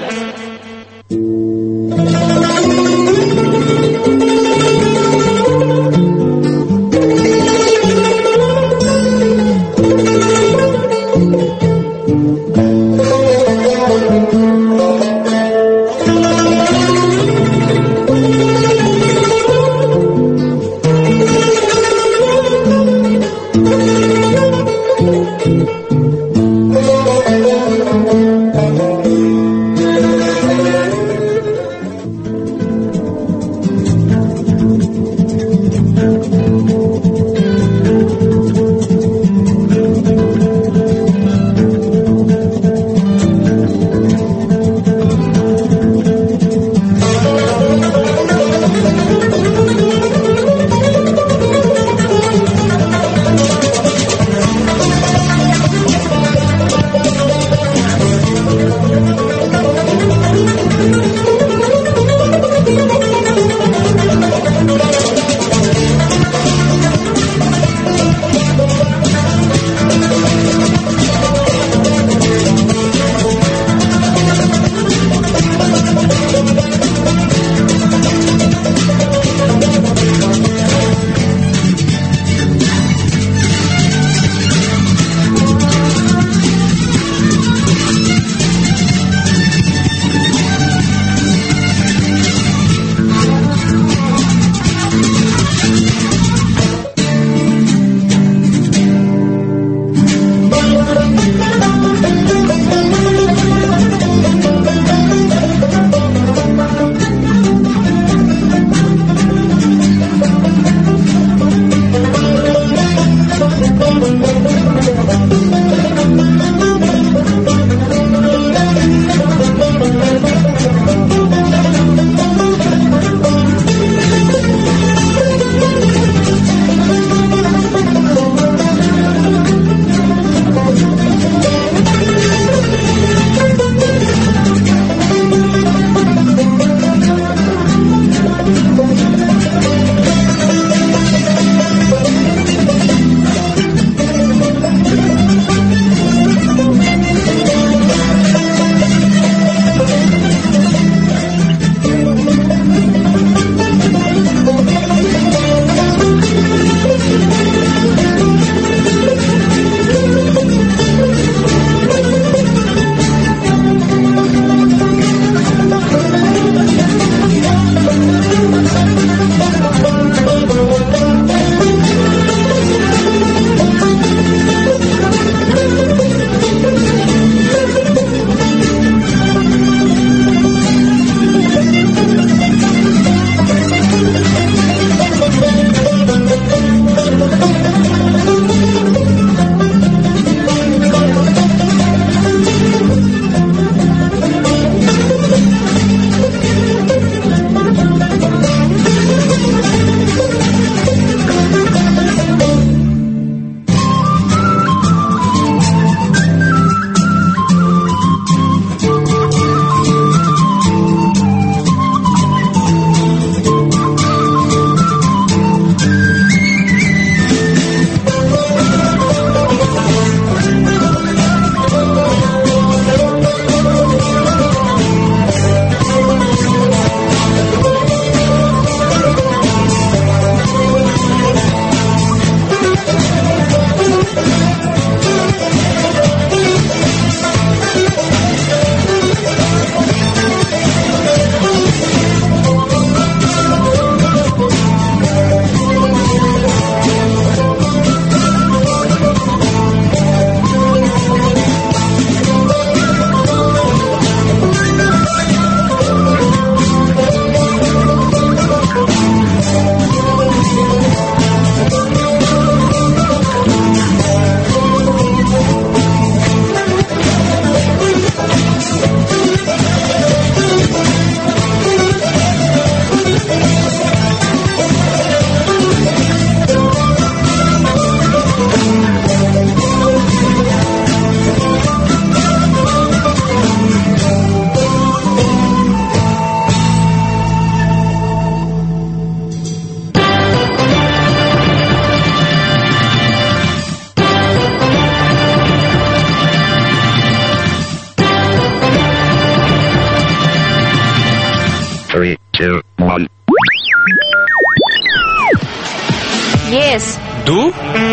Speaker 2: Ես։
Speaker 20: Դու։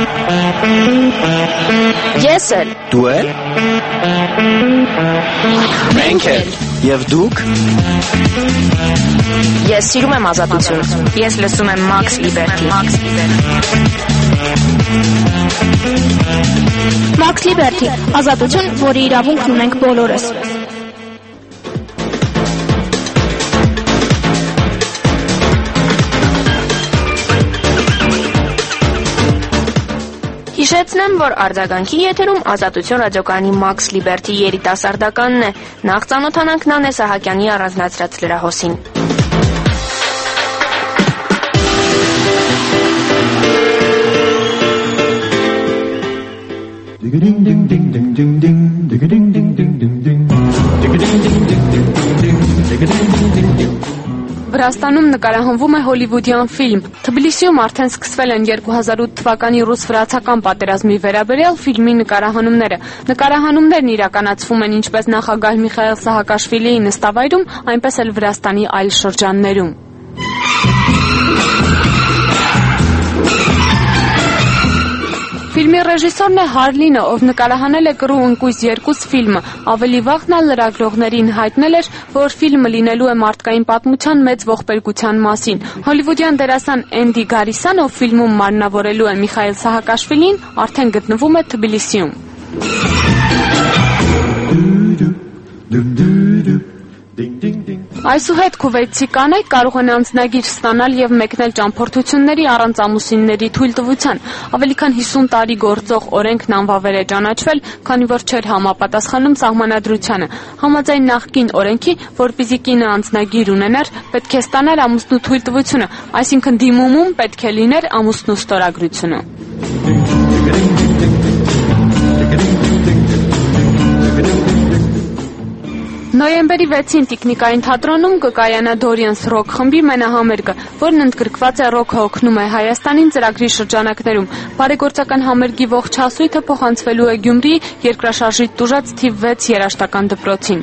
Speaker 2: Ես էլ։
Speaker 3: Դու էլ։ Մենք էլ։ Եվ դուք։
Speaker 2: Ես սիրում եմ ազատություն։ Ես լսում եմ Max Liberty։
Speaker 9: Max Liberty, ազատություն, որի իրավունքն ունենք բոլորս։
Speaker 2: Հիշեցնեմ, որ արձագանքի եթերում Ազատություն ռադիոկայանի Max Liberty երիտասարդականն է։ Նախ ծանոթանանք Նանե Սահակյանի առանձնացրած լրահոսին։
Speaker 4: Վրաստանում նկարահանվում է հոլիվուդյան ֆիլմ։ Թբիլիսիում արդեն սկսվել են 2008 թվականի ռուս-վրացական պատերազմի վերաբերյալ ֆիլմի նկարահանումները։ Նկարահանումներն իրականացվում են ինչպես նախագահ Միխայիլ Սահակաշվիլիի նստավայրում, այնպես էլ Վրաստանի այլ շրջաններում։ Ֆիլմի ռեժիսորն է Հարլինը, ով նկարահանել է կռու ընկույզ 2 ֆիլմը։ Ավելի վաղ նա լրագրողներին հայտնել էր, որ ֆիլմը լինելու է մարդկային պատմության մեծ ողբերգության մասին։ Հոլիվուդյան դերասան Էնդի Գարիսան, ով ֆիլմում մարմնավորելու է Միխայիլ Սահակաշվիլին, արդեն գտնվում է Թբիլիսիում։ Այսուհետ քուվեյթցի կանայք կարող են անձնագիր ստանալ եւ մեկնել ճամփորդությունների առանց ամուսինների թույլտվության։ Ավելի քան 50 տարի գործող օրենքն անվավեր է ճանաչվել, քանի որ չէր համապատասխանում սահմանադրությանը։ Համաձայն նախկին օրենքի, որպեսզի կինը անձնագիր ունենար, պետք է ստանար ամուսնու թույլտվությունը, այսինքն դիմումում պետք է լիներ ամուսնու ստորագրությունը։ Նոյեմբերի 6-ին Տիկնիկային թատրոնում կկայանա Դորիանս ռոք խմբի մենահամերգը, որն ընդգրկված է «Ռոքը օգնում է Հայաստանին» ծրագրի շրջանակներում։ Բարեգործական համերգի ողջ հասույթը փոխանցվելու է Գյումրիի երկրաշարժի տուժած թիվ 6 երաժշտական դպրոցին։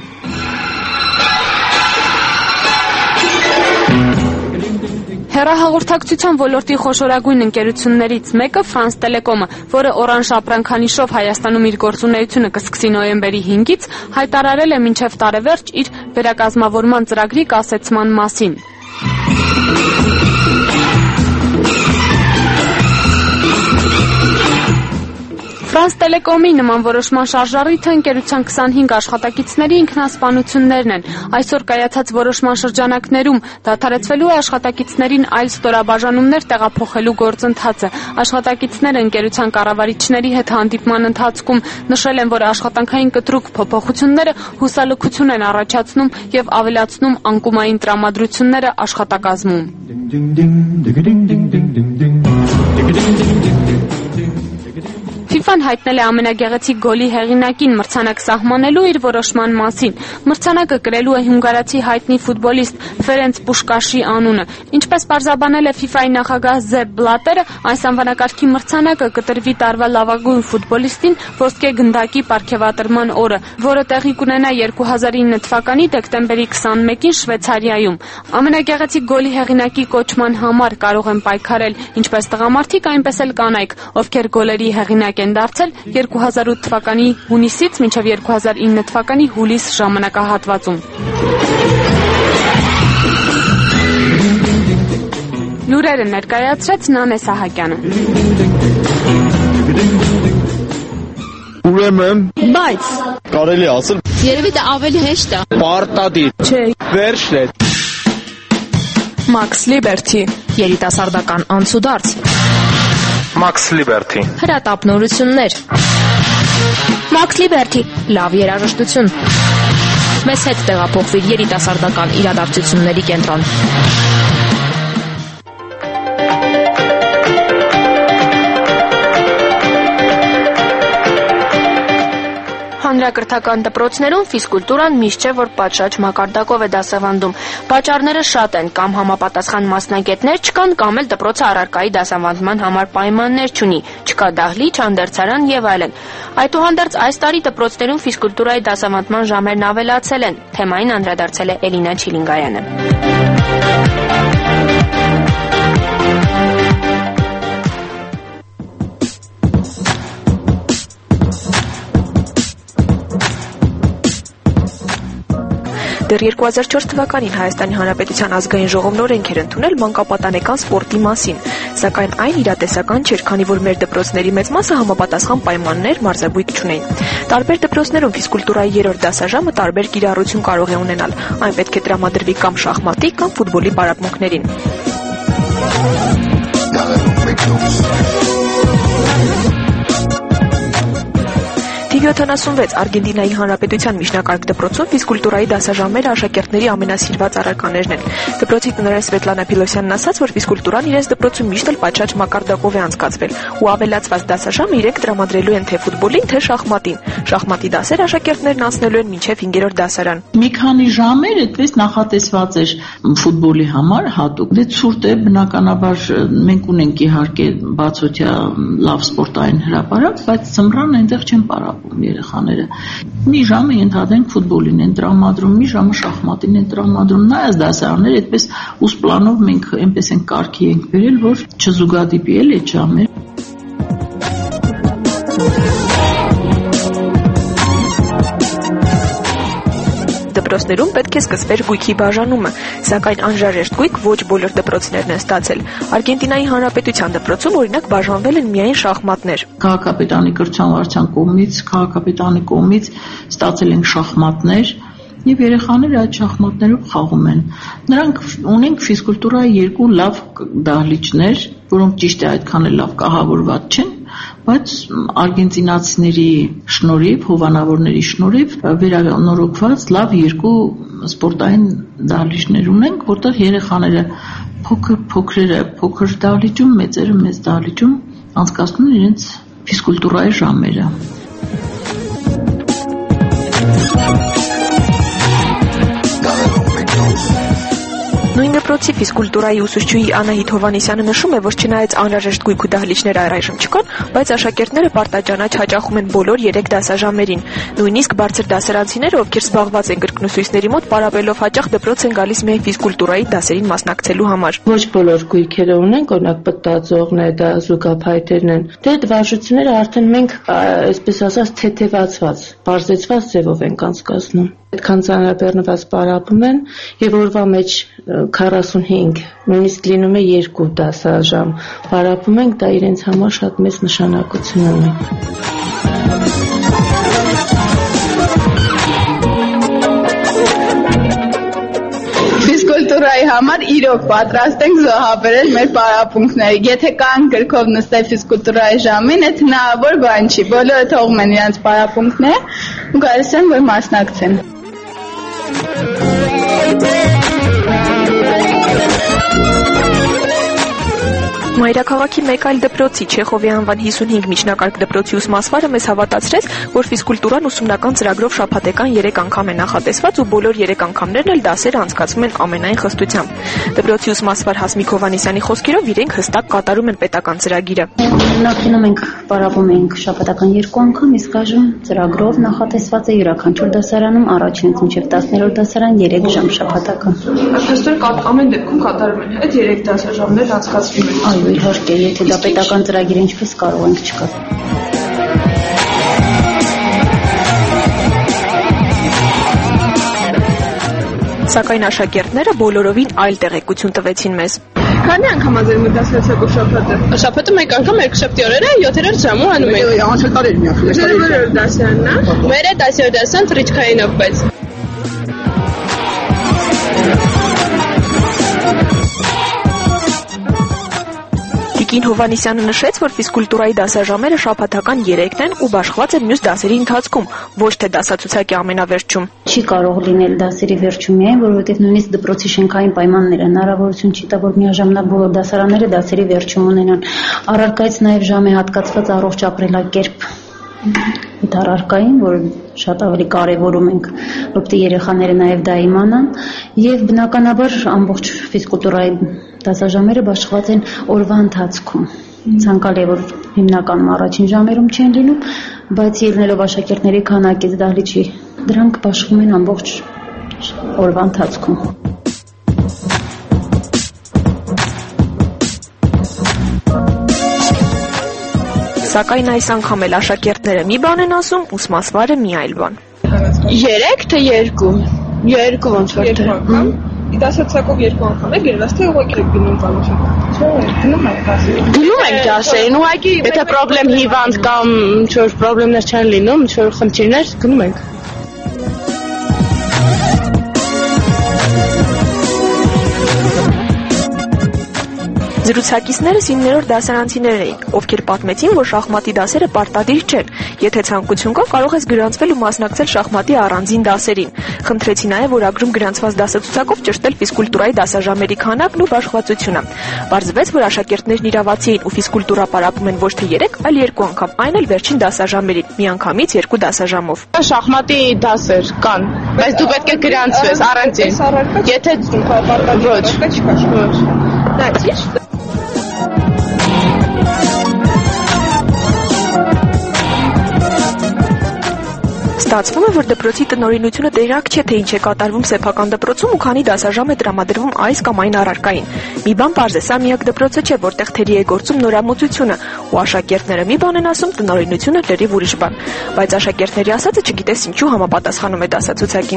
Speaker 4: Հեռահաղորդակցության ոլորտի խոշորագույն ընկերություններից մեկը Ֆրանս Տելեկոմը, որը օրանժ ապրանքանիշով Հայաստանում իր գործունեությունը կսկսի նոյեմբերի 5-ից, հայտարարել է մինչև տարեվերջ իր վերակազմավորման ծրագրի կասեցման մասին։ Ֆրանս Տելեկոմի նման որոշման շարժառիթը ընկերության 25 աշխատակիցների ինքնասպանություններն են։ Այսօր կայացած որոշման շրջանակներում դադարեցվելու է աշխատակիցներին այլ ստորաբաժանումներ տեղափոխելու գործընթացը։ Աշխատակիցները ընկերության կառավարիչների հետ հանդիպման ընթացքում նշել են, որ աշխատանքային կտրուկ փոփոխությունները հուսալքություն են առաջացնում եւ ավելացնում անկումային տրամադրությունները աշխատակազմում։ ՖԻՖԱ-ն հայտնել է ամենագեղեցիկ գոլի հեղինակին մրցանակ սահմանելու իր որոշման մասին։ Մրցանակը կրելու է հունգարացի հայտնի ֆուտբոլիստ Ֆերենց Պուշկաշի անունը։ Ինչպես պարզաբանել է ՖԻՖԱ-ի նախագահ Զեփ Բլատերը, այս անվանակարգի մրցանակը կտրվի տարվա լավագույն ֆուտբոլիստին ոսկե գնդակի պարգևատրման օրը, որը տեղի կունենա 2009 թվականի դեկտեմբերի 21-ին Շվեյցարիայում։ Ամենագեղեցիկ գոլի հեղինակի կոչման համար կարող են պայքարել ինչպես տղամարդիկ, այնպես էլ կանայք, ովքեր գոլերի հեղինակ են դարձել 2008 թվականի հունիսից մինչև 2009 թվականի հուլիս ժամանակահատվածում։ Լուրերը ներկայացրեց Նանե Սահակյանը։
Speaker 19: Ուրեմն,
Speaker 9: բայց
Speaker 19: կարելի ասել,
Speaker 18: երևի դա ավելի հեշտ է։
Speaker 19: Պարտադիր։
Speaker 9: Չէ։
Speaker 19: Վերջն է։
Speaker 18: Max Liberty, երիտասարդական անցուդարձ։
Speaker 20: Max Liberty,
Speaker 18: հրատապնորություններ։
Speaker 9: Max Liberty,
Speaker 18: լավ երաժշտություն։ Մեզ հետ տեղափոխվիր երիտասարդական իրադարձությունների կենտրոն։
Speaker 2: Հանրակրթական դպրոցներում ֆիզկուլտուրան միշտ չէ, որ պատշաճ մակարդակով է դասավանդում։ Պատճառները շատ են, կամ համապատասխան մասնագետներ չկան, կամ էլ դպրոցը առարկայի դասավանդման համար պայմաններ չունի, չկա դահլիճ, հանդերձարան եւ այլն։ Այդուհանդերձ այս տարի դպրոցներում ֆիզկուլտուրայի դասավանդման ժամերն ավելացել են։ Թեմային անդրադարձել է Էլինա Չիլինգայանը։
Speaker 21: Դեռ 2004 թվականին Հայաստանի Հանրապետության ազգային ժողովն օրենք էր ընդունել մանկապատանեկան սպորտի մասին, սակայն այն իրատեսական չէր, քանի որ մեր դպրոցների մեծ մասը համապատասխան պայմաններ մարզաբույք չունեին։ Տարբեր դպրոցներում ֆիզկուլտուրայի 3-րդ դասաժամը տարբեր կիրառություն կարող է ունենալ։ Այն պետք է տրամադրվի կամ շախմատի, կամ ֆուտբոլի պարապմունքներին։ TV76 Արգենտինայի Հանրապետության միջնակարգ դպրոցում ֆիզկուլտուրայի դասաժամերը աշակերտների ամենասիրված առարկաներն են։ Դպրոցի տնօրեն Սվետլանա Փիլոսյանն ասաց, որ ֆիզկուլտուրան իրենց դպրոցում միշտ էլ պատշաճ մակարդակով է անցկացվել, ու ավելացված դասաժամը իրենք տրամադրելու են թե ֆուտբոլին, թե շախմատին։ Շախմատի դասեր աշակերտներն անցնելու են մինչև 5-րդ դասարան։
Speaker 22: Մի քանի ժամեր այդպես նախատեսված էր ֆուտբոլի համար հատուկ։ Դե ցուրտ է, բնականաբար մենք ունենք իհարկե բացօթյա լավ սպորտային հրապարակ, բայց ծմրան այնտեղ չեն պարապում երեխաները։ Մի ժամը ընդհանրեն ֆուտբոլին են տրամադրում, մի ժամը շախմատին են տրամադրում։ Նայած դասարանները այդպես ուս պլանով մենք այնպես են կարգի ենք բերել, որ չզուգադիպի էլ այդ ժամերը։
Speaker 21: Դպրոցներում պետք է սկսվեր գույքի բաժանումը, սակայն անհրաժեշտ գույք ոչ բոլոր դպրոցներն են ստացել։ Արգենտինայի Հանրապետության դպրոցում օրինակ բաժանվել են միայն շախմատներ։
Speaker 22: Քաղաքապետարանի կրթության վարչության կողմից, քաղաքապետարանի կողմից ստացել են շախմատներ, եւ երեխաները այդ շախմատներով խաղում են։ Նրանք ունենք ֆիզկուլտուրայի 2 լավ դահլիճներ, որոնք ճիշտ է այդքան էլ լավ կահավորված չեն, բայց արգենտինացիների շնորհիվ, հովանավորների շնորհիվ վերանորոգված լավ 2 սպորտային դահլիճներ ունենք, որտեղ երեխաները փոքր դահլիճում, մեծերը մեծ դահլիճում անցկացնում են իրենց ֆիզկուլտուրայի ժամերը։
Speaker 21: Նույն դպրոցի ֆիզկուլտուրայի ուսուցչուհի Անահիտ Հովանեսյանը նշում է, որ չնայած անհրաժեշտ գույք ու դահլիճներ առայժմ չկան, բայց աշակերտները պարտաճանաչ հաճախում են բոլոր 3 դասաժամերին։ Նույնիսկ բարձր դասարանցիները, ովքեր զբաղված են կրկնուսույցների մոտ, պարապելով հաճախ դպրոց են գալիս միայն ֆիզկուլտուրայի դասերին մասնակցելու համար։
Speaker 23: Ոչ բոլոր գույքերը ունենք, օրինակ պտտաձողն է, դա զուգափայտերն են։ Դե այդ վարժությունները արդեն մենք, այսպես ասած, թեթևացված, բարձեցված ձևով ենք անցկացնում։ Այդքան ծանրաբեռնված պարապում են եւ օրվա մեջ 45, նույնիսկ լինում է 2 դասաժամ պարապում ենք, դա իրենց համար շատ մեծ նշանակություն ունի։
Speaker 24: Ֆիզկուլտուրայի համար իրոք պատրաստ ենք զոհաբերել մեր պարապմունքները։ Եթե կան գրքով նստել ֆիզկուլտուրայի ժամին, այդ հնարավոր բան չի։ Բոլորը թողում են իրենց պարապմունքները ու գալիս են, որ մասնակցեն։
Speaker 21: Մայրաքաղաքի մեկ այլ դպրոցի Չեխովի անվան 55 միջնակարգ դպրոցի ուսմասվարը մեզ հավատացրեց, որ ֆիզկուլտուրան ուսումնական ծրագրով շաբաթական 3 անգամ է նախատեսված ու բոլոր 3 անգամներն էլ դասերը անցկացվում են ամենայն խստությամբ։ Դպրոցի ուսմասվար Հասմիկ Հովանեսյանի խոսքերով իրենք հստակ կատարում են պետական ծրագիրը։
Speaker 5: Նախկինում մենք պարապում էինք շաբաթական 2 անգամ, իսկ այժմ ծրագրով նախատեսված է յուրաքանչյուր դասարանում առաջինից մինչև 10-րդ դասարան 3 ժամ շաբաթական։
Speaker 21: Այսինքն ամեն դեպքում կատարում են այդ 3 դասաժամներ անցկացվում են։
Speaker 5: Այո, իհարկե, եթե դա պետական ծրագիր ինչպես կարող ենք չկա։
Speaker 21: Սակայն աշակերտները բոլորովին այլ տեղեկություն տվեցին մեզ։
Speaker 24: Քանի անգամ ազերում եք դասացակու շաբաթը։
Speaker 18: Շաբաթը մեկ անգամ երկշաբթի օրերը 7-րդ ժամու անում ենք։
Speaker 24: Անցկացրել մի հատ։
Speaker 18: Երրորդ դասարանն է։ Մերը 10-րդ դասան թռիչքայինով բայց։
Speaker 21: Տիկին Հովանեսյանը նշեց, որ ֆիզկուլտուրայի դասաժամերը շաբաթական 3-ն են ու բաշխված են մյուս դասերի ընթացքում, ոչ թե դասացուցակի ամենավերջում։
Speaker 5: Չի կարող լինել դասերի վերջում միայն, որովհետև նույնիսկ դպրոցի շենքային պայմանները հնարավորություն չի տա, որ միաժամանակ բոլոր դասարանները դասերի վերջում ունենան։ Առարկայից նաև ժամ է հատկացված առողջ ապրելակերպ դարարկային, որ շատ ավելի կարևորում ենք, որպեսզի երեխաները նաև դա իմանան, եւ բնականաբար ամբողջ ֆիզկուլտուրայի դասաժամերը բաշխված են օրվա ընթացքում։ Ցանկալի է, որ հիմնականում առաջին ժամերում չեն լինում, բայց ելնելով աշակերտների քանակից դահլիճի, դրանք բաշխվում են ամբողջ օրվա ընթացքում։
Speaker 21: Սակայն այս անգամ էլ աշակերտները մի բան են ասում, ուսմասվարը մի այլ բան։
Speaker 24: 3 թե 2։
Speaker 23: Երկու ոնց որ
Speaker 6: երկու անգամ։ Դասացակով երկու անգամ է գերված թե ուղղակի գնում ծանոթ։ Չէ, գնում ենք դասեր։
Speaker 23: Գնում ենք դասերին, ուղղակի եթե պրոբլեմ հիվանդ կամ ինչ-որ պրոբլեմներ չեն լինում, ինչ-որ խնդիրներ, գնում ենք։
Speaker 21: Զրուցակիցներս 9-րդ դասարանցիներ էին, ովքեր պատմեցին, որ շախմատի դասերը պարտադիր չեն։ Եթե ցանկություն կա, կարող ես գրանցվել ու մասնակցել շախմատի առանձին դասերին։ Խնդրեցի նաև, որ agrում գրանցված դասացուցակով ճշտել ֆիզկուլտուրայի դասաժամերի քանակն ու բաշխվածությունը։ Պարզվեց, որ աշակերտներն իրավացի էին ու ֆիզկուլտուրա պարապում են ոչ թե 3, այլ 2 անգամ, այն էլ վերջին դասաժամերին, միանգամից 2 դասաժամով։
Speaker 23: Շախմատի դասեր կան, բայց դու պետք է գրանցվես առանձին։ Եթե ոչ,
Speaker 21: դա ճիշտ։ Ստացվում է, որ դպրոցի տնօրինությունը դերակ չէ, թե ինչ է կատարվում սեփական դպրոցում ու քանի դասաժամ է տրամադրվում այս կամ այն առարկային։ Մի բան պարզ է, սա միակ դպրոցը չէ, որտեղ թերի է գործում նորամուծությունը, ու աշակերտները մի բան են ասում, տնօրինությունը լրիվ ուրիշ բան։ Բայց աշակերտների ասածը չգիտես ինչու համապատասխանում է դասացուցակին։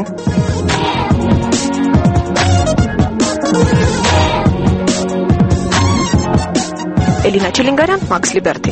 Speaker 21: Էլինա Չելինգարյան, Մաքս Լիբերտի։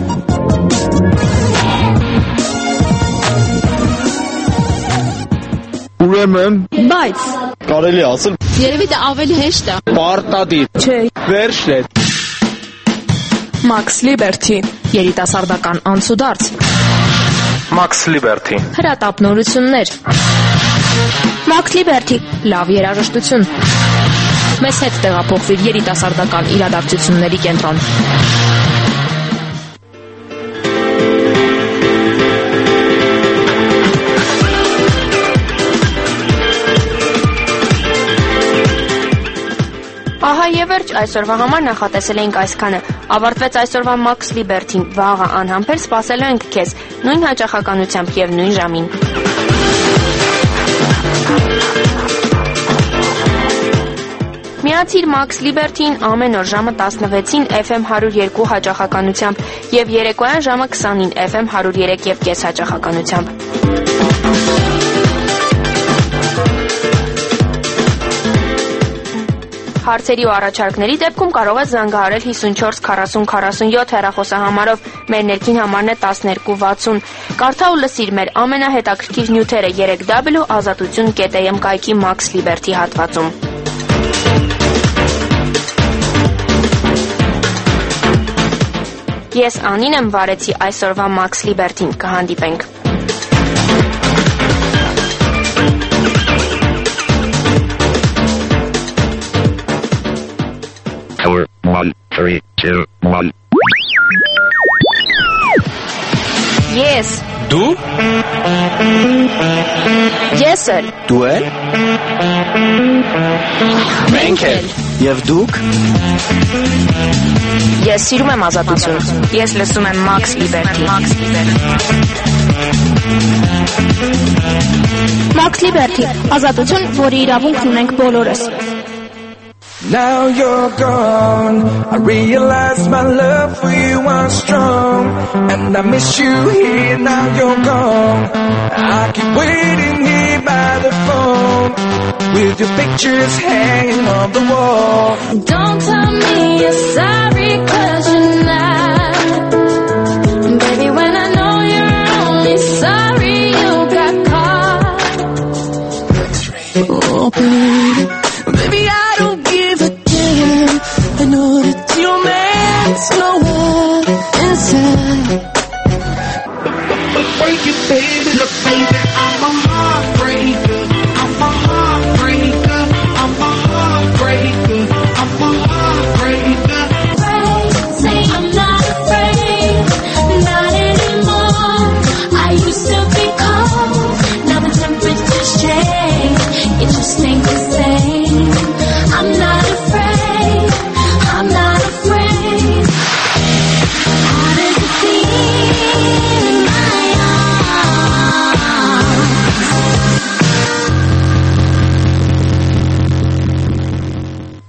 Speaker 8: Ուրեմն,
Speaker 9: բայց
Speaker 8: կարելի ասել,
Speaker 9: երևի դա ավելի հեշտ է։
Speaker 8: Պարտադիր։
Speaker 9: Չէ։
Speaker 8: Վերջն է։
Speaker 21: Մաքս Լիբերտի,
Speaker 9: երիտասարդական անցուդարձ։
Speaker 8: Մաքս Լիբերտի։
Speaker 9: Հրատապնորություններ։ Մաքս Լիբերտի, լավ երաժշտություն։ Մեզ հետ տեղափոխվիր երիտասարդական իրադարձությունների կենտրոն։
Speaker 2: Ահա եւ վերջ, այսօրվա համար նախատեսել էինք այսքանը։ Ավարտվեց այսօրվա Մաքս Լիբերտին։ Վաղը անհամբեր սպասելու ենք քեզ, նույն հաճախականությամբ եւ նույն ժամին։ Միացիր Մաքս Լիբերտին ամեն օր ժամը 16-ին FM 102 հաճախականությամբ եւ երեկոյան ժամը 20-ին FM 103.5 հաճախականությամբ։ Հարցերի ու առաջարկների դեպքում կարող ես զանգահարել 54 40 47 հեռախոսահամարով, մեր ներքին համարն է 1260։ Կարդա ու լսիր մեր ամենահետաքրքիր նյութերը 3w.azatutun.am կայքի Մաքս Լիբերտի հատվածում։ Ես Անին եմ վարեցի այսօրվա Մաքս Լիբերտին, կհանդիպենք։
Speaker 1: Tower 1, 3, 2, 1.
Speaker 2: Yes.
Speaker 8: Դու։
Speaker 2: Ես էլ։
Speaker 3: Դու էլ։
Speaker 8: Մենք էլ։
Speaker 3: Եվ դուք։
Speaker 2: Ես սիրում եմ ազատություն։ Ես լսում եմ Մաքս Լիբերտի։
Speaker 9: Մաքս Լիբերտի, ազատություն, որի իրավունքն ունենք բոլորս։
Speaker 13: Now you're gone, I realize my love for you was strong, and I miss you here, now you're gone. I keep waiting here by the phone, with your pictures hanging on the wall.
Speaker 10: Don't tell me you're sorry, 'cause you're not. Baby, when I know you're only sorry you got caught. Oh, baby, I don't give a damn. I know that you're meant to know